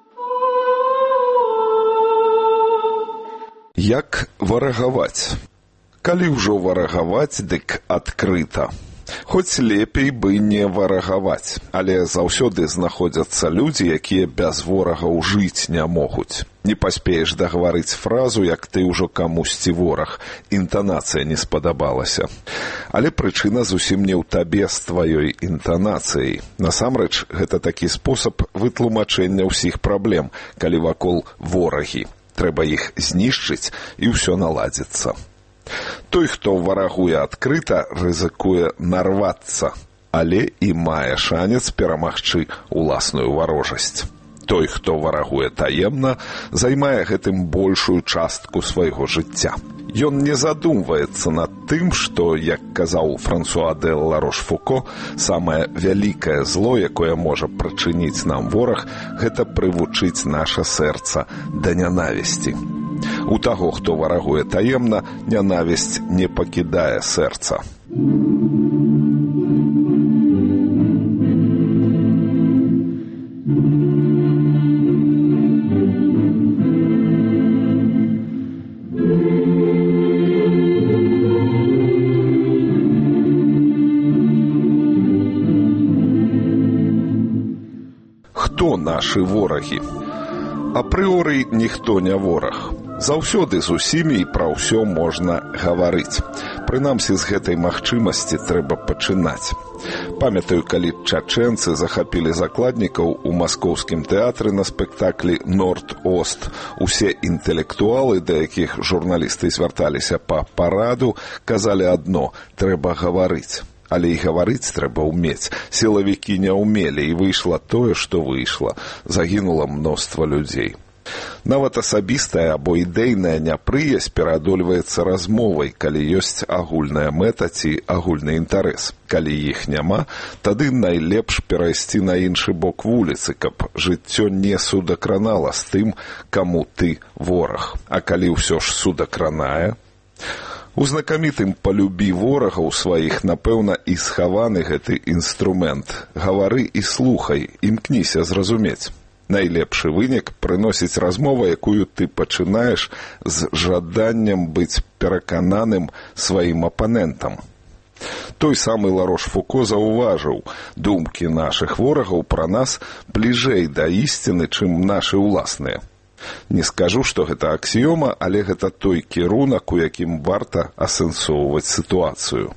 Як варагаваць? Калі ўжо варагаваць, дык адкрыта. Хоць лепей бы не варагаваць, але заўсёды знаходзяцца людзі, якія без ворагаў жыць не могуць. Не паспееш дагаварыць фразу, як ты ўжо камусьці вораг. Інтанацыя не спадабалася. Але прычына зусім не ў табе з тваёй інтанацыяй. Насамрэч, гэта такі спосаб вытлумачэння ўсіх праблем, калі вакол ворагі. Трэба іх знішчыць, і ўсё наладзіцца. Той, хто варагуе адкрыта, рызыкуе нарвацца, але і мае шанец перамагчы уласную варожасць. Той, хто варагуе таемна, займае гэтым большую частку свайго жыцця. Ён не задумваецца над тым, што, як казаў Франсуа де Ла-Рош-Фуко, самае вялікае зло, якое можа прычыніць нам вораг, гэта прывучыць наша сэрца да нянавісці. У таго, хто варагуе таемна, нянавісць не пакідае сэрца. Хто нашы ворагі? Апрыоры ніхто не вораг. Заўсёды з усімі і пра ўсё можна гаварыць. Прынамсі, з гэтай магчымасці трэба пачынаць. Памятаю, калі чачэнцы захапілі закладнікаў у маскоўскім тэатры на спектаклі «Норд-Ост». Усе інтэлектуалы, да якіх журналісты звярталіся па параду, казалі адно – трэба гаварыць. Але і гаварыць трэба ўмець. Сілавікі не ўмелі, і выйшла тое, што выйшла. Загінула мноства людзей. Нават асабістая або ідэйная няпрыязь пераадольваецца размовай, калі ёсць агульная мэта ці агульны інтарэс. Калі іх няма, тады найлепш перайсці на іншы бок вуліцы, каб жыццё не судакранала з тым, каму ты вораг. А калі ўсё ж судакранае... У знакамітым «Палюбі ворагаў сваіх», напэўна, і схаваны гэты інструмент. Гавары і слухай, імкніся зразумець. Найлепшы вынік прыносіць размова, якую ты пачынаеш з жаданнем быць перакананым сваім апанентам. Той самы Ла-Рош-Фуко заўважыў, думкі нашых ворагаў пра нас бліжэй да ісціны, чым нашы ўласныя. Не скажу, што гэта аксіёма, але гэта той кірунак, у якім варта асэнсоўваць сітуацыю.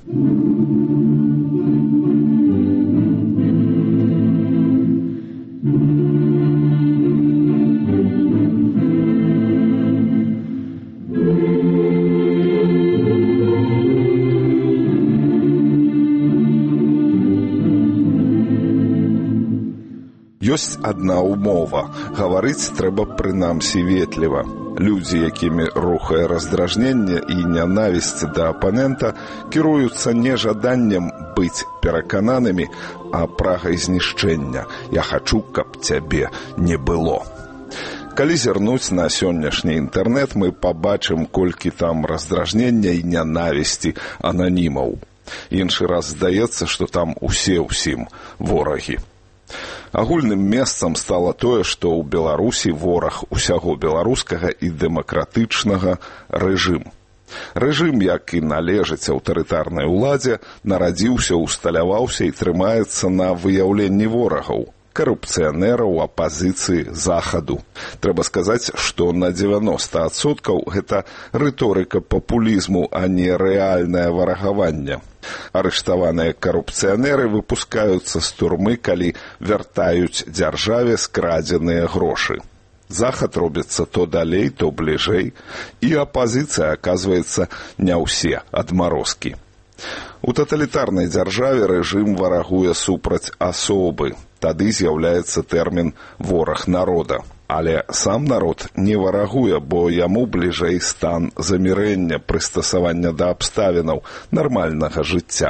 Ёсць адна ўмова. Гаварыць трэба прынамсі ветліва. Людзі, якімі рухае раздражненне і нянавісць да апанента, кіруюцца не жаданнем быць перакананымі, а прагай знішчэння. Я хачу, каб цябе не было. Калі зірнуць на сённяшні інтэрнэт, мы пабачым, колькі там раздражнення і нянавісці ананімаў. Іншы раз здаецца, што там усе ўсім ворагі. Агульным месцам стала тое, што ў Беларусі вораг усяго беларускага і дэмакратычнага рэжым. Рэжым, як і належыць аўтарытарнай уладзе, нарадзіўся, усталяваўся і трымаецца на выяўленні ворагаў, карупцыянераў, апазіцыі, захаду. Трэба сказаць, што на 90% гэта рыторыка папулізму, а не рэальнае варагаванне. Арыштаваныя карупцыянеры выпускаюцца з турмы, калі вяртаюць дзяржаве скрадзеныя грошы. Захад робіцца то далей, то бліжэй, і апазіцыя, аказваецца, не ўсе адмарозкі. У таталітарнай дзяржаве рэжым варагуе супраць асобы. Тады з'яўляецца тэрмін «вораг народа». Але сам народ не варагуе, бо яму бліжэй стан замірэння, прыстасавання да абставінаў нармальнага жыцця.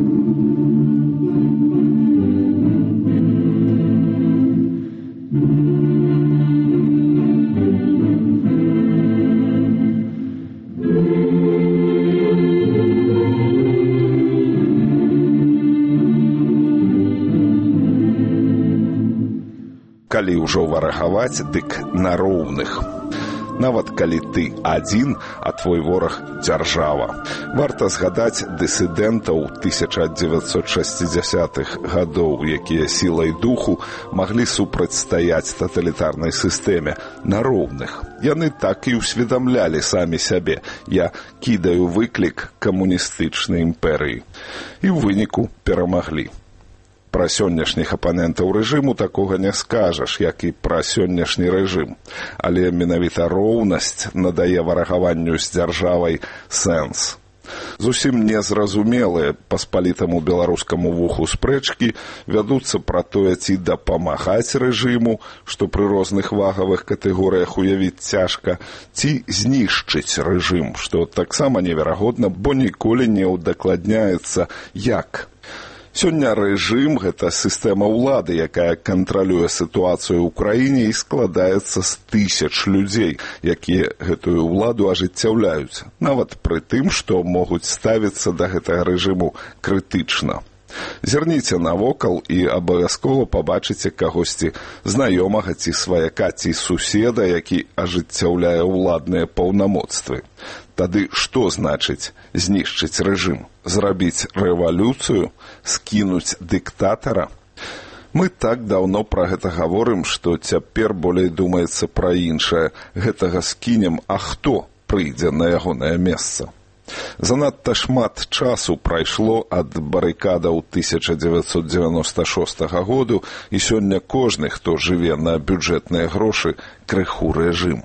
Калі ўжо варагаваць, дык на роўных. Нават калі ты адзін, а твой вораг дзяржава. Варта згадаць дысідэнтаў 1960-х гадоў, якія сілай духу маглі супрацьстаяць таталітарнай сістэме на роўных. Яны так і ўсведамлялі самі сябе. Я кідаю выклік камуністычнай імперыі. І ў выніку перамаглі. Пра сённяшніх апанентаў рэжыму такога не скажаш, як і пра сённяшні рэжым. Але менавіта роўнасць надае варагаванню з дзяржавай сэнс. Зусім незразумелыя паспалітаму беларускаму вуху спрэчкі вядуцца пра тое, ці дапамагаць рэжыму, што пры розных вагавых катэгорыях уявіць цяжка, ці знішчыць рэжым, што таксама неверагодна, бо ніколі не ўдакладняецца як. Сёння рэжым – гэта сістэма ўлады, якая кантралюе сітуацыю ў краіне і складаецца з тысяч людзей, якія гэтую ўладу ажыццяўляюць, нават пры тым, што могуць ставіцца да гэтага рэжыму крытычна. Зірніце навокал і абавязкова пабачыце кагосьці знаёмага ці сваяка ці суседа, які ажыццяўляе ўладныя паўнамоцтвы. Тады што значыць знішчыць рэжым? Зрабіць рэвалюцыю? Скінуць дыктатара? Мы так даўно пра гэта гаворым, што цяпер болей думаецца пра іншае. Гэтага скінем, а хто прыйдзе на ягонае месца? Занадта шмат часу прайшло ад барыкадаў 1996 году, і сёння кожны, хто жыве на бюджэтныя грошы, крыху рэжым.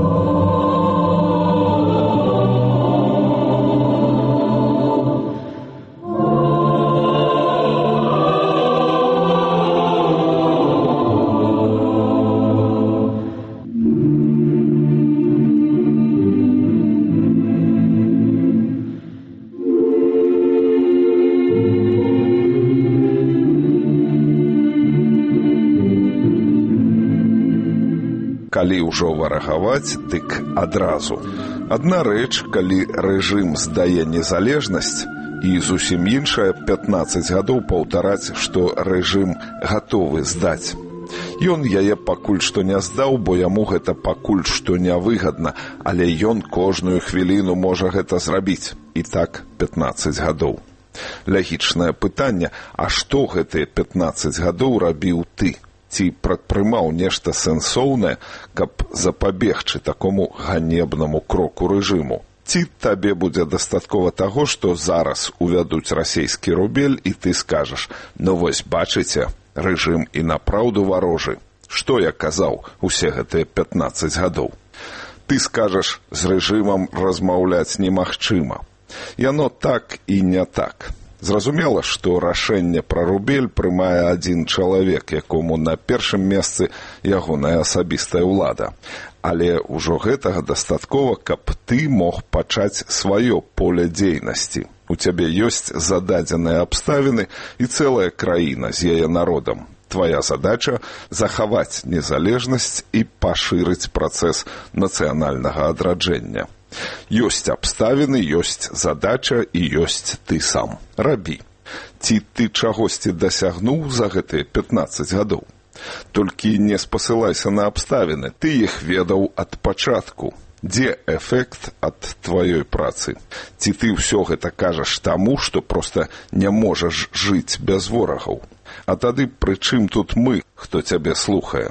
Калі ўжо варагаваць, дык адразу. Адна рэч, калі рэжым здае незалежнасць, і зусім іншая 15 гадоў паўтараць, што рэжым гатовы здаць. Ён яе пакуль што не здаў, бо яму гэта пакуль што нявыгадна, але ён кожную хвіліну можа гэта зрабіць. І так 15 гадоў. Лагічнае пытанне, а што гэтыя 15 гадоў рабіў ты? Ці прадпрымаў нешта сэнсоўнае, каб запабегчы такому ганебнаму кроку рэжыму? Ці табе будзе дастаткова таго, што зараз увядуць расейскі рубель, і ты скажаш: ну вось, бачыце, рэжым і напраўду варожы. Што я казаў усе гэтыя 15 гадоў? Ты скажаш, з рэжымам размаўляць немагчыма. Яно так і не так. Зразумела, што рашэнне пра рубель прымае адзін чалавек, якому на першым месцы ягоная асабістая ўлада. Але ўжо гэтага дастаткова, каб ты мог пачаць сваё поле дзейнасці. У цябе ёсць зададзеныя абставіны і цэлая краіна з яе народам. Твая задача – захаваць незалежнасць і пашырыць працэс нацыянальнага адраджэння. Ёсць абставіны, ёсць задача і ёсць ты сам. Рабі. Ці ты чагосьці дасягнуў за гэтыя 15 гадоў? Толькі не спасылайся на абставіны, ты іх ведаў ад пачатку. Дзе эфект ад тваёй працы? Ці ты ўсё гэта кажаш таму, што проста не можаш жыць без ворагаў? А тады пры чым тут мы, хто цябе слухае?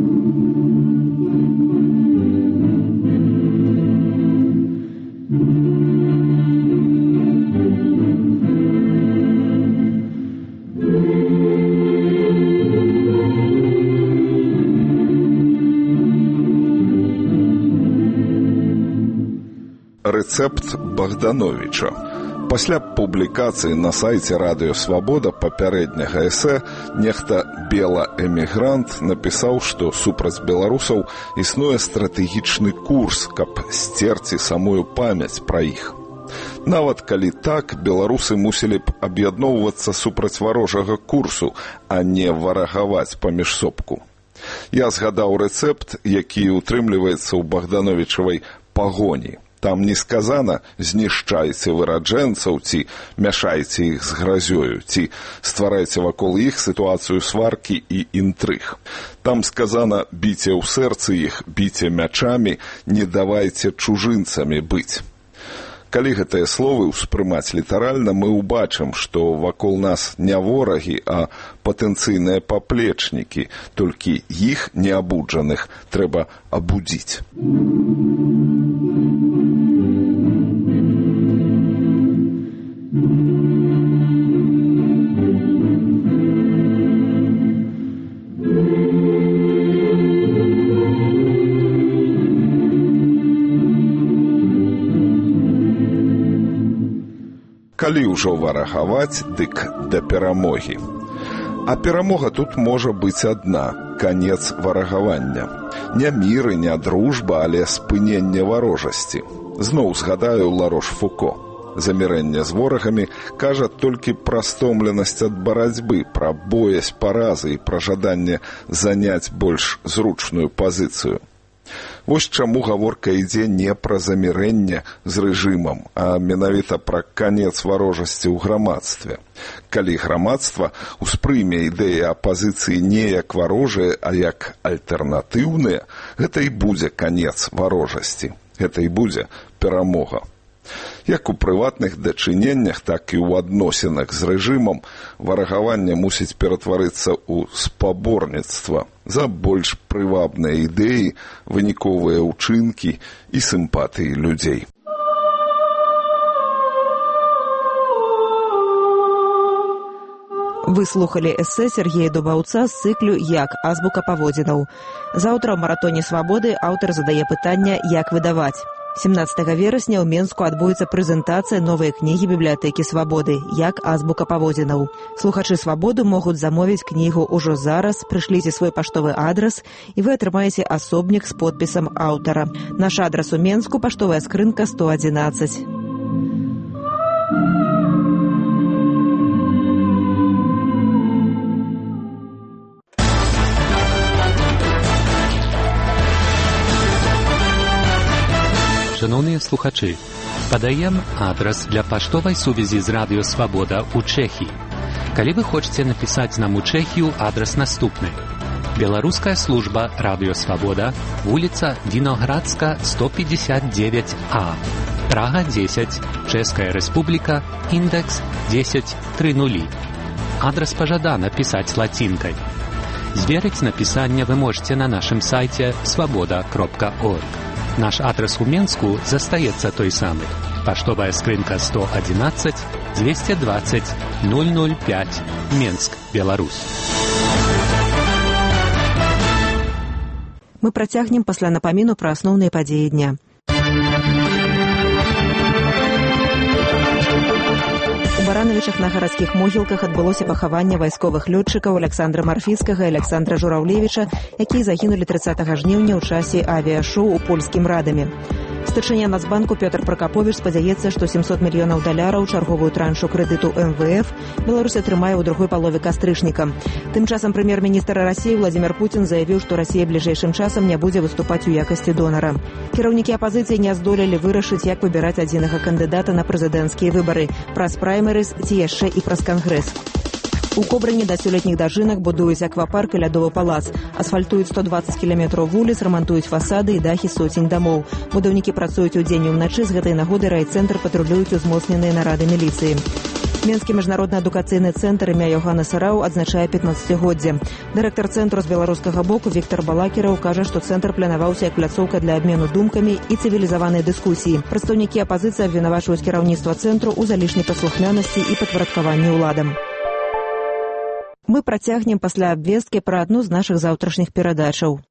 Рэцэпт Богдановича. Пасля публікацыі на сайце Радыё Свабода папярэдняга эсэ нехта бела-эмігрант напісаў, што супраць беларусаў існуе стратэгічны курс, каб сцерці самую памяць пра іх. Нават калі так, беларусы мусілі б аб'ядноўвацца супраць варожага курсу, а не варагаваць паміж сопку. Я згадаў рэцэпт, які утрымліваецца ў Богдановичавай пагоні. Там не сказана «знішчайце выраджэнцаў» ці «мяшайце іх з гразёю» ці «стварайце вакол іх сітуацыю сваркі і інтрыг». Там сказана «біце ў сэрцы іх, біце мячамі, не давайце чужынцамі быць». Калі гэтыя словы ўспрымаць літаральна, мы ўбачым, што вакол нас не ворагі, а патэнцыйныя паплечнікі, толькі іх, неабуджаных, трэба абудзіць. Калі ўжо варагаваць, дык да перамогі. А перамога тут можа быць адна – канец варагавання. Не мір і не дружба, але спыненне варожасці. Зноў згадаю Ларош-Фуко. Замірэнне з ворагамі кажа толькі пра стомленасць ад барацьбы, пра боязь паразы і пра жаданне заняць больш зручную пазіцыю. Вось чаму гаворка ідзе не пра замірэнне з рэжымам, а менавіта пра канец варожасці ў грамадстве. Калі грамадства ўспрыме ідэі апазіцыі не як варожыя, а як альтэрнатыўныя, гэта і будзе канец варожасці, гэта і будзе перамога. Як у прыватных дачыненнях, так і ў адносінах з рэжымам варагаванне мусіць ператварыцца ў спаборніцтва за больш прывабныя ідэі, выніковыя ўчынкі і сімпатыі людзей. Вы слухали эсэ Сергея Дубаўца з цыклю «Як азбука паводзінаў». Заўтра ў маратоне свабоды аўтар задае пытанне «Як выдаваць?». 17 верасня ў Менску адбудзецца прэзентацыя новай кнігі бібліятэкі свабоды «Як азбука паводзінаў». Слухачы свабоды могуць замовіць кнігу ўжо зараз, прышліце свой паштовы адрас і вы атрымаеце асобнік з подпісам аўтара. Наш адрас у Менску, паштовая скрынка 111. Шановні слухачі, подаємо адрес для поштової сувязі з Радіо Свобода у Чехії. Коли ви хочете написати нам у Чехію, адрес наступний. Белорусская служба Радио Свобода, улица Виноградска, 159А, Прага 10, Чешская Республика, индекс 1030. Адрес пожадано писать латинкой. Зверить написание вы можете на нашем сайте svoboda.org. Наш адрес у Менску застаецца той самый. Поштовая скрынка 111 220 005, Менск, Беларусь. Мы працягнем пасля напаміну пра асноўныя падзеі дня. У Баранавічах на гарадскіх могілках адбылося пахаванне вайсковых лётчыкаў Александра Марфіцкага і Александра Жураўлевіча, якія загінулі 30 жніўня ў часе авіашоу у польскім Радаме. Старшыня Нацбанку Пётр Пракаповіч спадзяецца, што $700 мільёнаў чарговую траншу крэдыту МВФ Беларусь атрымае ў другой палове кастрычніка. Тым часам прэм'ер-міністр Расіі Владзімір Пуцін заявіў, што Расія бліжэйшым часам не будзе выступаць у якасці донара. Кіраўнікі апазіцыі не здолелі вырашыць, як выбіраць адзінага кандыдата на прэзідэнцкія выбары праз праймерыз ці яшчэ і праз кангрэс. У Кобрыні да сёлетніх дажынак будуюць аквапарк і лядовы палац. Асфальтуюць 120 кіламетраў вуліц, рамантуюць фасады і дахі сотень дамоў. Будаўнікі працуюць удзень і ўначы, з гэтай нагоды райцэнтр патрулююць узмоцненыя нарады міліцыі. Менскі міжнародны адукацыйны цэнтр імя Йохана Сарау адзначае 15-годдзе. Дырэктар цэнтру з беларускага боку Віктор Балакіраў кажа, што цэнтр планаваўся як пляцоўка для абмену думкамі і цывілізаванай дыскусіі. Прадстаўнікі апазіцыі абвінавачваюць кіраўніцтва цэнтру ў залішняй паслухмянасці і падпарадкаванні ўладам. Мы працягнем пасля абвесткі пра адну з нашых заўтрашніх перадачаў.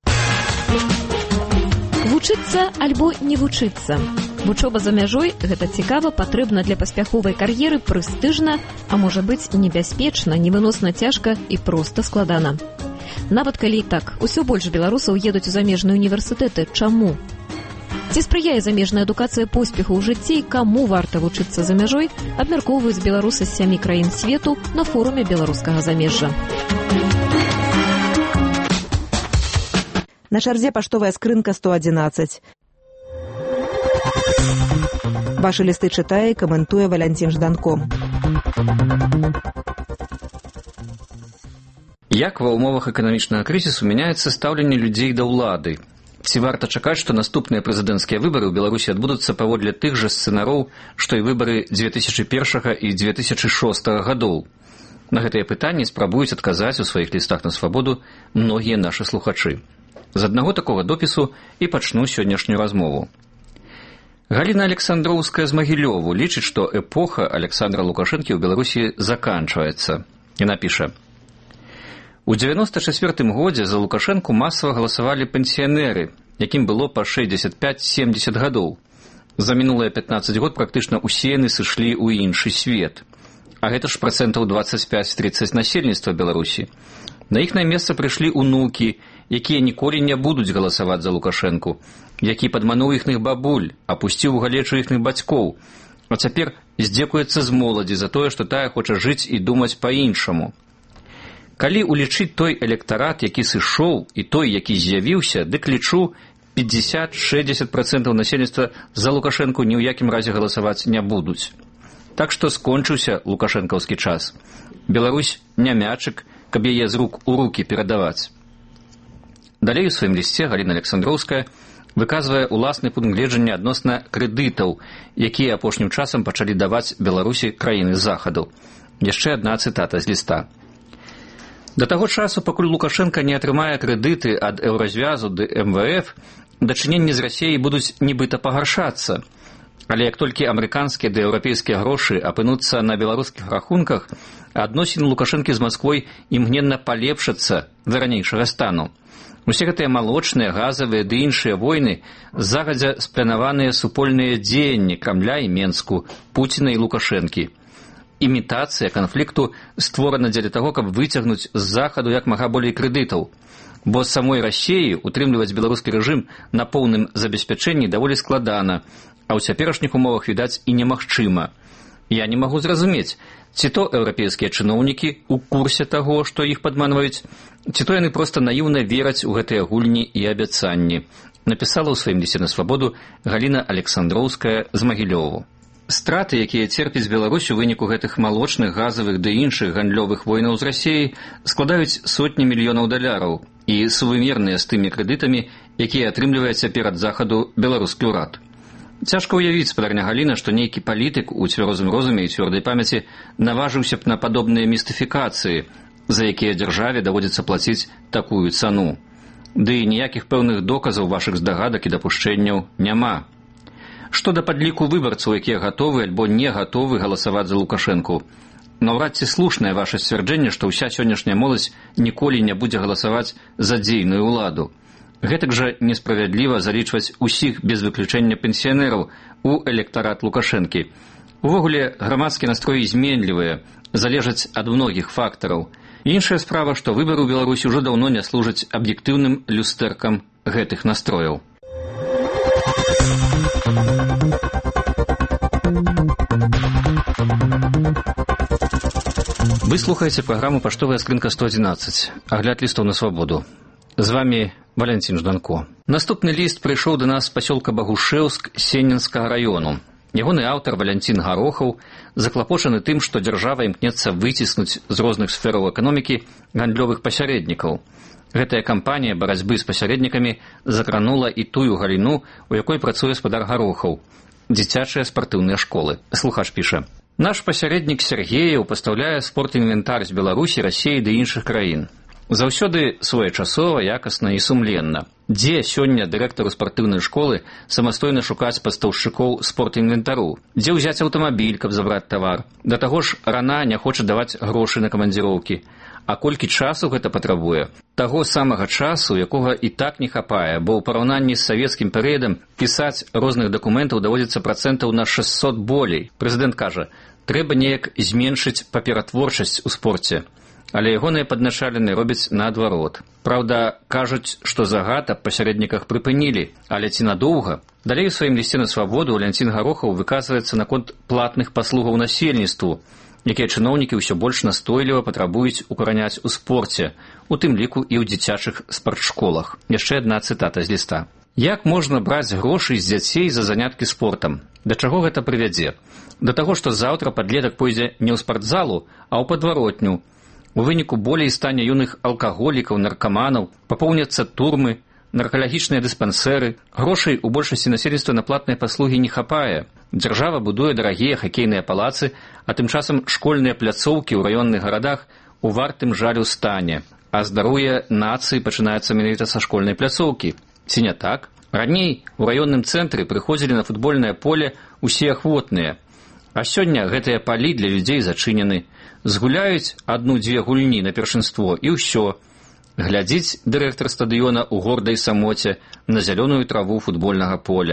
Вучыцца альбо не вучыцца. Вучоба за мяжой – гэта цікава, патрэбна для паспяховай кар'еры, прэстыжна, а можа быць небяспечна, невыносна цяжка і проста складана. Нават калі і так, усё больш беларусаў едуць у замежныя універсітэты. Чаму? Ці спрыяе замежная адукацыя поспеху ў жыцці і каму варта вучыцца за мяжой, абмяркоўваюць беларусы з 7 краін свету на форуме беларускага замежжа. На чарзе паштовая скрынка 111. Вашы лісты чытае і каментуе Валянцін Жданко. Як ва ўмовах эканамічнага крызісу мяняецца стаўленне людзей да ўлады? Ці варта чакаць, што наступныя прэзідэнцкія выбары ў Беларусі адбудуцца паводле тых жа сцэнароў, што і выбары 2001 і 2006 гадоў? На гэтыя пытанні спрабуюць адказаць у сваіх лістах на свабоду многія нашы слухачы. З аднаго такога допісу і пачну сённяшнюю размову. Галіна Александроўская з Магілёву лічыць, што эпоха Александра Лукашэнкі ў Беларусі заканчваецца. Яна піша: у 94 годзе за Лукашэнку масава галасавалі пенсіянеры, якім было па 65-70 гадоў. За мінулыя 15 год практычна ўсе яны сышлі ў іншы свет. А гэта ж 25-30% насельніцтва Беларусі. На іхнае месца прыйшлі ўнукі, якія ніколі не будуць галасаваць за Лукашэнку, які падмануў іхных бабуль, апусціў у галечу іхных бацькоў, а цяпер здзекуецца з моладзі за тое, што тая хоча жыць і думаць па-іншаму. Калі улічыць той электарат, які сышоў, і той, які з'явіўся, дык лічу, 50-60% насельніцтва за Лукашэнку ні ў якім разе галасаваць не будуць. Так што скончыўся лукашэнкаўскі час. Беларусь не мячык, каб яе з рук у рукі перадаваць. Далей у сваім лісце Галіна Александроўская выказвае ўласны пункт гледжання адносна крэдытаў, якія апошнім часам пачалі даваць Беларусі краіны захаду. Яшчэ адна цытата з ліста. Да таго часу, пакуль Лукашэнка не атрымае крэдыты ад Еўразвязу ды МВФ, дачыненні з Расіяй будуць нібыта пагаршацца. Але як толькі амерыканскія ды еўрапейскія грошы апынуцца на беларускіх рахунках, адносіны Лукашэнкі з Масквой імгненна палепшацца да ранейшага стану. Усе гэтыя малочныя, газавыя ды іншыя войны загадзя спланаваныя супольныя дзеянні Крамля і Менску, Пуціна і Лукашэнкі. Імітацыя канфлікту створана дзеля таго, каб выцягнуць з захаду як мага болей крэдытаў. Бо самой Расіі утрымліваць беларускі рэжым на поўным забеспячэнні даволі складана, а ў цяперашніх умовах, відаць, і немагчыма. Я не магу зразумець, ці то еўрапейскія чыноўнікі ў курсе таго, што іх падманваюць, ці то яны проста наіўна вераць у гэтыя гульні і абяцанні, напісала ў сваім лісце на свабоду Галіна Александроўская з Магілёву. Страты, якія церпіць Беларусь у выніку гэтых малочных, газавых ды іншых гандлёвых войнаў з Расіяй, складаюць сотні мільёнаў даляраў і сувымерныя з тымі крэдытамі, якія атрымлівае цяпер ад захаду беларускі ўрад. Цяжка ўявіць, спадарня Галіна, што нейкі палітык у цвярозым розуме і цвёрдай памяці наважыўся б на падобныя містыфікацыі, за якія дзяржаве даводзіцца плаціць такую цану. Ды ніякіх пэўных доказаў вашых здагадак і дапушчэнняў няма. Што да падліку выбарцаў, якія гатовы альбо не гатовы галасаваць за Лукашэнку, наўрад ці слушнае ваша сцвярджэнне, што ўся сённяшняя моладзь ніколі не будзе галасаваць за дзейную ўладу. Гэтак жа несправядліва залічваць усіх без выключэння пенсіянераў у электарат Лукашэнкі. Увогуле, грамадскія настроі зменлівыя, залежаць ад многіх фактараў. Іншая справа, што выбары ў Беларусі ўжо даўно не служаць аб'ектыўным люстэркам гэтых настрояў. Вы слухаеце праграму «Паштовая скрынка 111», агляд лістаў на свабоду. З вами Валянцін Жданко. Наступны ліст прыйшоў да нас з пасёлка Багушэўск Сеннінскага раёну. Ягоны аўтар Валянцін Гарохаў заклапочаны тым, што дзяржава імкнецца выціснуць з розных сфераў эканомікі гандлёвых пасярэднікаў. Гэтая кампанія барацьбы з пасярэднікамі закранула і тую галіну, у якой працуе спадар Гарохаў – дзіцячыя спартыўныя школы. Слухач піша. Наш пасярэднік Сергеев пастаўляе спортінвентар з Беларусі, Расіі ды іншых краін. Заўсёды своечасова, якасна і сумленна. Дзе сёння дырэктару спартыўнай школы самастойна шукаць пастаўшчыкоў спортінвентару? Дзе ўзяць аўтамабіль, каб забраць тавар? Да таго ж рана не хоча даваць грошы на камандзіроўкі. А колькі часу гэта патрабуе? Таго самага часу, якога і так не хапае, бо ў параўнанні з савецкім перыядам пісаць розных дакументаў даводзіцца працэнтаў на 600 болей. Прэзідэнт кажа, трэба неяк зменшыць паператворчасць у спорце. Але ягоныя падначалены робяць наадварот. Праўда, кажуць, што загад аб пасярэдніках прыпынілі, але ці надоўга? Далей у сваім лісце на свабоду Валянцін Гарохаў выказваецца наконт платных паслугаў насельніцтву, якія чыноўнікі ўсё больш настойліва патрабуюць укараняць у спорце, у тым ліку і ў дзіцячых спартшколах. Яшчэ адна цытата з ліста. Як можна браць грошы з дзяцей за заняткі спортам? Да чаго гэта прывядзе? Да таго, што заўтра падлетак пойдзе не ў спартзалу, а ў падваротню. У выніку болей стане юных алкаголікаў, наркаманаў, папоўняцца турмы, наркалагічныя дыспансеры. Грошай у большасці насельніцтва на платныя паслугі не хапае. Дзяржава будуе дарагія хакейныя палацы, а тым часам школьныя пляцоўкі ў раённых гарадах у вартым жалю стане. А здароўе нацыі пачынаецца менавіта са школьнай пляцоўкі. Ці не так? Раней у раённым цэнтры прыходзілі на футбольнае поле усе ахвотныя. А сёння гэтыя палі для людзей зачынены. Згуляюць адну-дзве гульні на першынство і ўсё. Глядзіць дырэктар стадыёна ў гордай самоце на зялёную траву футбольнага поля.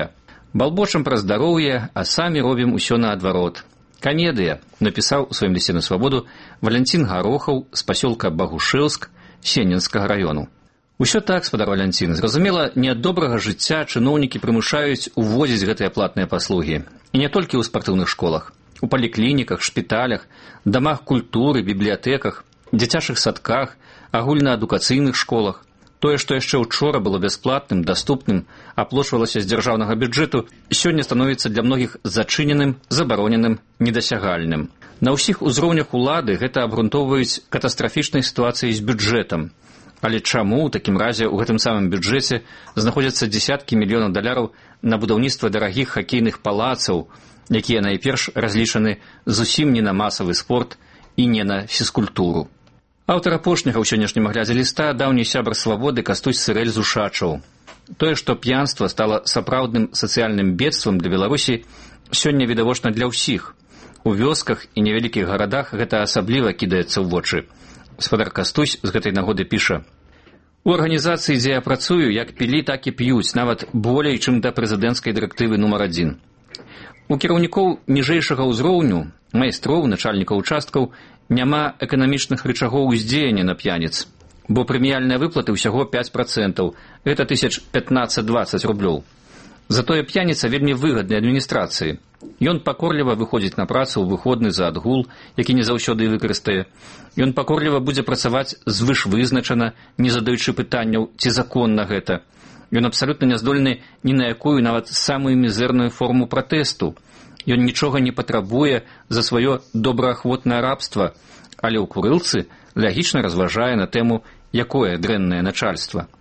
Балбочам пра здароўе, а самі робім усё наадварот. Камедыя, напісаў у сваім лісце на свабоду Валянцін Гарохаў з пасёлка Багушэлск Сенінскага раёну. Усё так, спадар Валянцін. Зразумела, не ад добрага жыцця чыноўнікі прымушаюць увозіць гэтыя платныя паслугі. І не толькі ў спартыўных школах. У паліклініках, шпіталях, дамах культуры, бібліятэках, дзіцячых садках, агульнаадукацыйных школах. Тое, што яшчэ ўчора было бясплатным, даступным, аплочвалася з дзяржаўнага бюджэту, сёння становіцца для многіх зачыненым, забароненым, недасягальным. На ўсіх узроўнях улады гэта абгрунтоўваюць катастрафічнай сітуацыяй з бюджэтам. Але чаму ў такім разе ў гэтым самым бюджэце знаходзяцца дзесяткі мільёнаў даляраў на будаўніцтва дарагіх хакейных палацаў, якія найперш разлічаны зусім не на масавы спорт і не на фізкультуру? Аўтар апошняга ў сённяшнім аглядзе ліста даўні сябар свабоды Кастусь Сырэль з Ушачаў. Тое, што п'янства стала сапраўдным сацыяльным бедствам для Беларусі, сёння відавочна для ўсіх. У вёсках і невялікіх гарадах гэта асабліва кідаецца ў вочы. Спадар Кастусь з гэтай нагоды піша: «У арганізацыі, дзе я працую, як пілі, так і п'юць, нават болей, чым да прэзідэнцкай дырэктывы нумар 1. У кіраўнікоў ніжэйшага ўзроўню, майстроў, начальнікаў участкаў, няма эканамічных рычагоў уздзеяння на п'яніц, бо прэміяльныя выплаты ўсяго 5%, гэта 15-20 рублёў. Затое п'яніца вельмі выгадны адміністрацыі. Ён пакорліва выходзіць на працу ў выходны за адгул, які не заўсёды выкарыстае. Ён пакорліва будзе працаваць звышвызначана, не задаючы пытанняў, ці законна гэта. Ён абсалютна няздольны ні на якую нават самую мізэрную форму пратэсту. Ён нічога не патрабуе за сваё добраахвотнае рабства, але ў курылцы лагічна разважае на тэму, якое дрэннае начальства».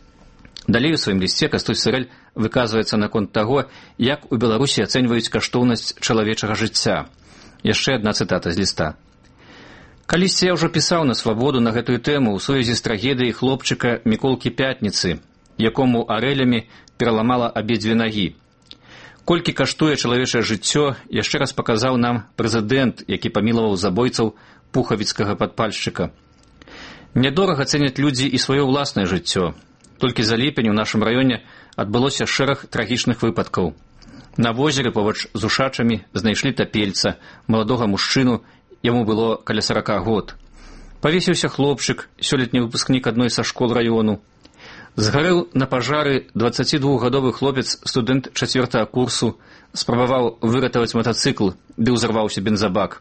Далей у сваім лісце Кастусь Сырэль выказваецца наконт таго, як у Беларусі ацэньваюць каштоўнасць чалавечага жыцця. Яшчэ адна цытата з ліста. «Калісьці я ўжо пісаў на свабоду на гэтую тэму ў сувязі з трагедыяй хлопчыка Міколкі Пятніцы, якому арэлямі пераламала абедзве нагі. Колькі каштуе чалавечае жыццё, яшчэ раз паказаў нам прэзідэнт, які памілаваў забойцаў пухавіцкага падпальшчыка. Нядорага цэняць людзі і сваё ўласнае жыццё. Толькі за ліпень у нашым раёне адбылося шэраг трагічных выпадкаў. На возеры побач з Ушачамі знайшлі тапельца, маладога мужчыну, яму было каля 40 год. Павесіўся хлопчык, сёлетні выпускнік адной са школ раёну. Згарэў на пажары 22-гадовы хлопец, студэнт 4-го курсу, спрабаваў выратаваць матацыкл, ды ўзарваўся бензабак.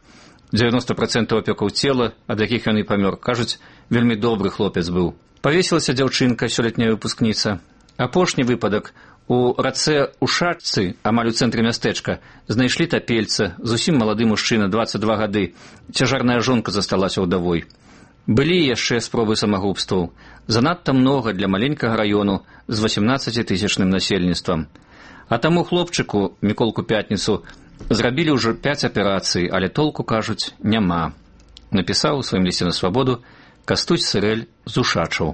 90% апёкаў цела, ад якіх ён і памёр. Кажуць, вельмі добры хлопец быў. Павесілася дзяўчынка, сёлетняя выпускніца. Апошні выпадак. У рацэ Ушачцы, амаль у цэнтры мястэчка, знайшлі тапельца, зусім малады мужчына, 22 гады. Цяжарная жонка засталася ўдавой. Былі яшчэ спробы самагубстваў. Занадта многа для маленькага раёну з 18-тысячным насельніцтвам. А таму хлопчыку, Міколку Пятніцу, зрабілі ўжо 5 аперацый, але толку, кажуць, няма. Напісаў у сваім лісце на свабоду Кастусь Сырэль з Ушачаў.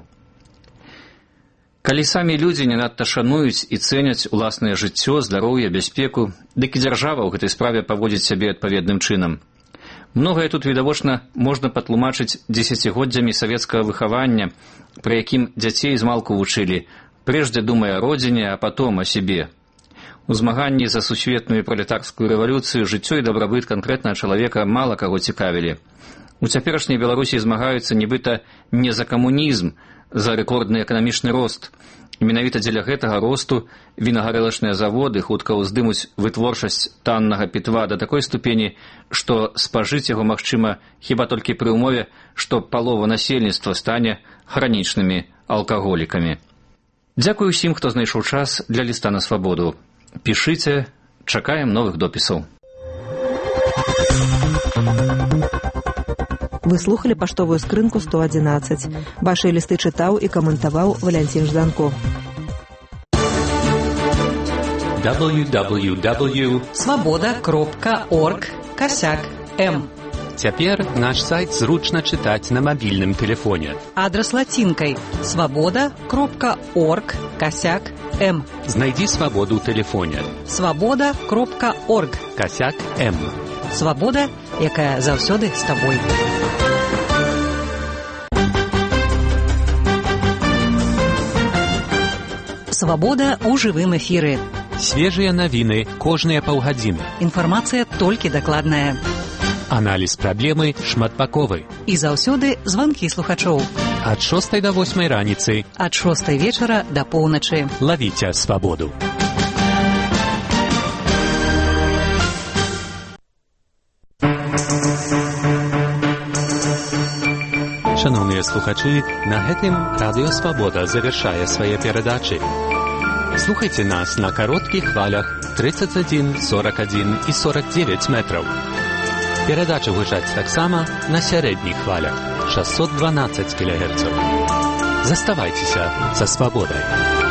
Калі самі людзі не надта шануюць і цэняць уласнае жыццё, здароўе, бяспеку, дык і дзяржава ў гэтай справе паводзіць сябе адпаведным чынам. Многае тут, відавочна, можна патлумачыць дзесяцігоддзямі савецкага выхавання, пры якім дзяцей змалку вучылі, прежде думая о родзіне, а потом о себе. У змаганні за сусветную пролетарскую рэвалюцыю жыццё і дабрабыт канкрэтнага чалавека мала каго цікавілі. У цяперашняй Беларусі змагаюцца нібыта не за камунізм, за рэкордны эканамічны рост. І менавіта дзеля гэтага росту вінагарэлачныя заводы хутка ўздымуць вытворчасць таннага пітва да такой ступені, што спажыць яго магчыма хіба толькі пры ўмове, што палова насельніцтва стане хранічнымі алкаголікамі. Дзякуй усім, хто знайшоў час для ліста на свабоду. Пішыце, чакаем новых допісаў. Вы слухали паштовую скрынку 111. Ваши листы чытаў і каментаваў Валянцін Жданко. www.swaboda.org/m. Цяпер наш сайт зручна чытаць на мабільным тэлефоне. Адрас лацінкай swaboda.org/m. Знайдзі свабоду ў тэлефоне. swaboda.org/m. Свабода, якая заўсёды з табой. Свабода ў жывым эфіры. Свежыя навіны кожныя паўгадзіны. Інфармацыя толькі дакладная. Аналіз праблемы шматбаковы. І заўсёды званкі слухачоў. Ад 6 до 8 раніцы. Ад 6 вечара да поўначы. Лавіце свабоду. Шановныя слухачы, на гэтым Радыё Свабода завяршае свае перадачы. Слухайце нас на кароткіх хвалях 31, 41 і 49 метраў. Перадачы гучаць таксама на сярэдніх хвалях 612 кГц. Заставайцеся са свабодай.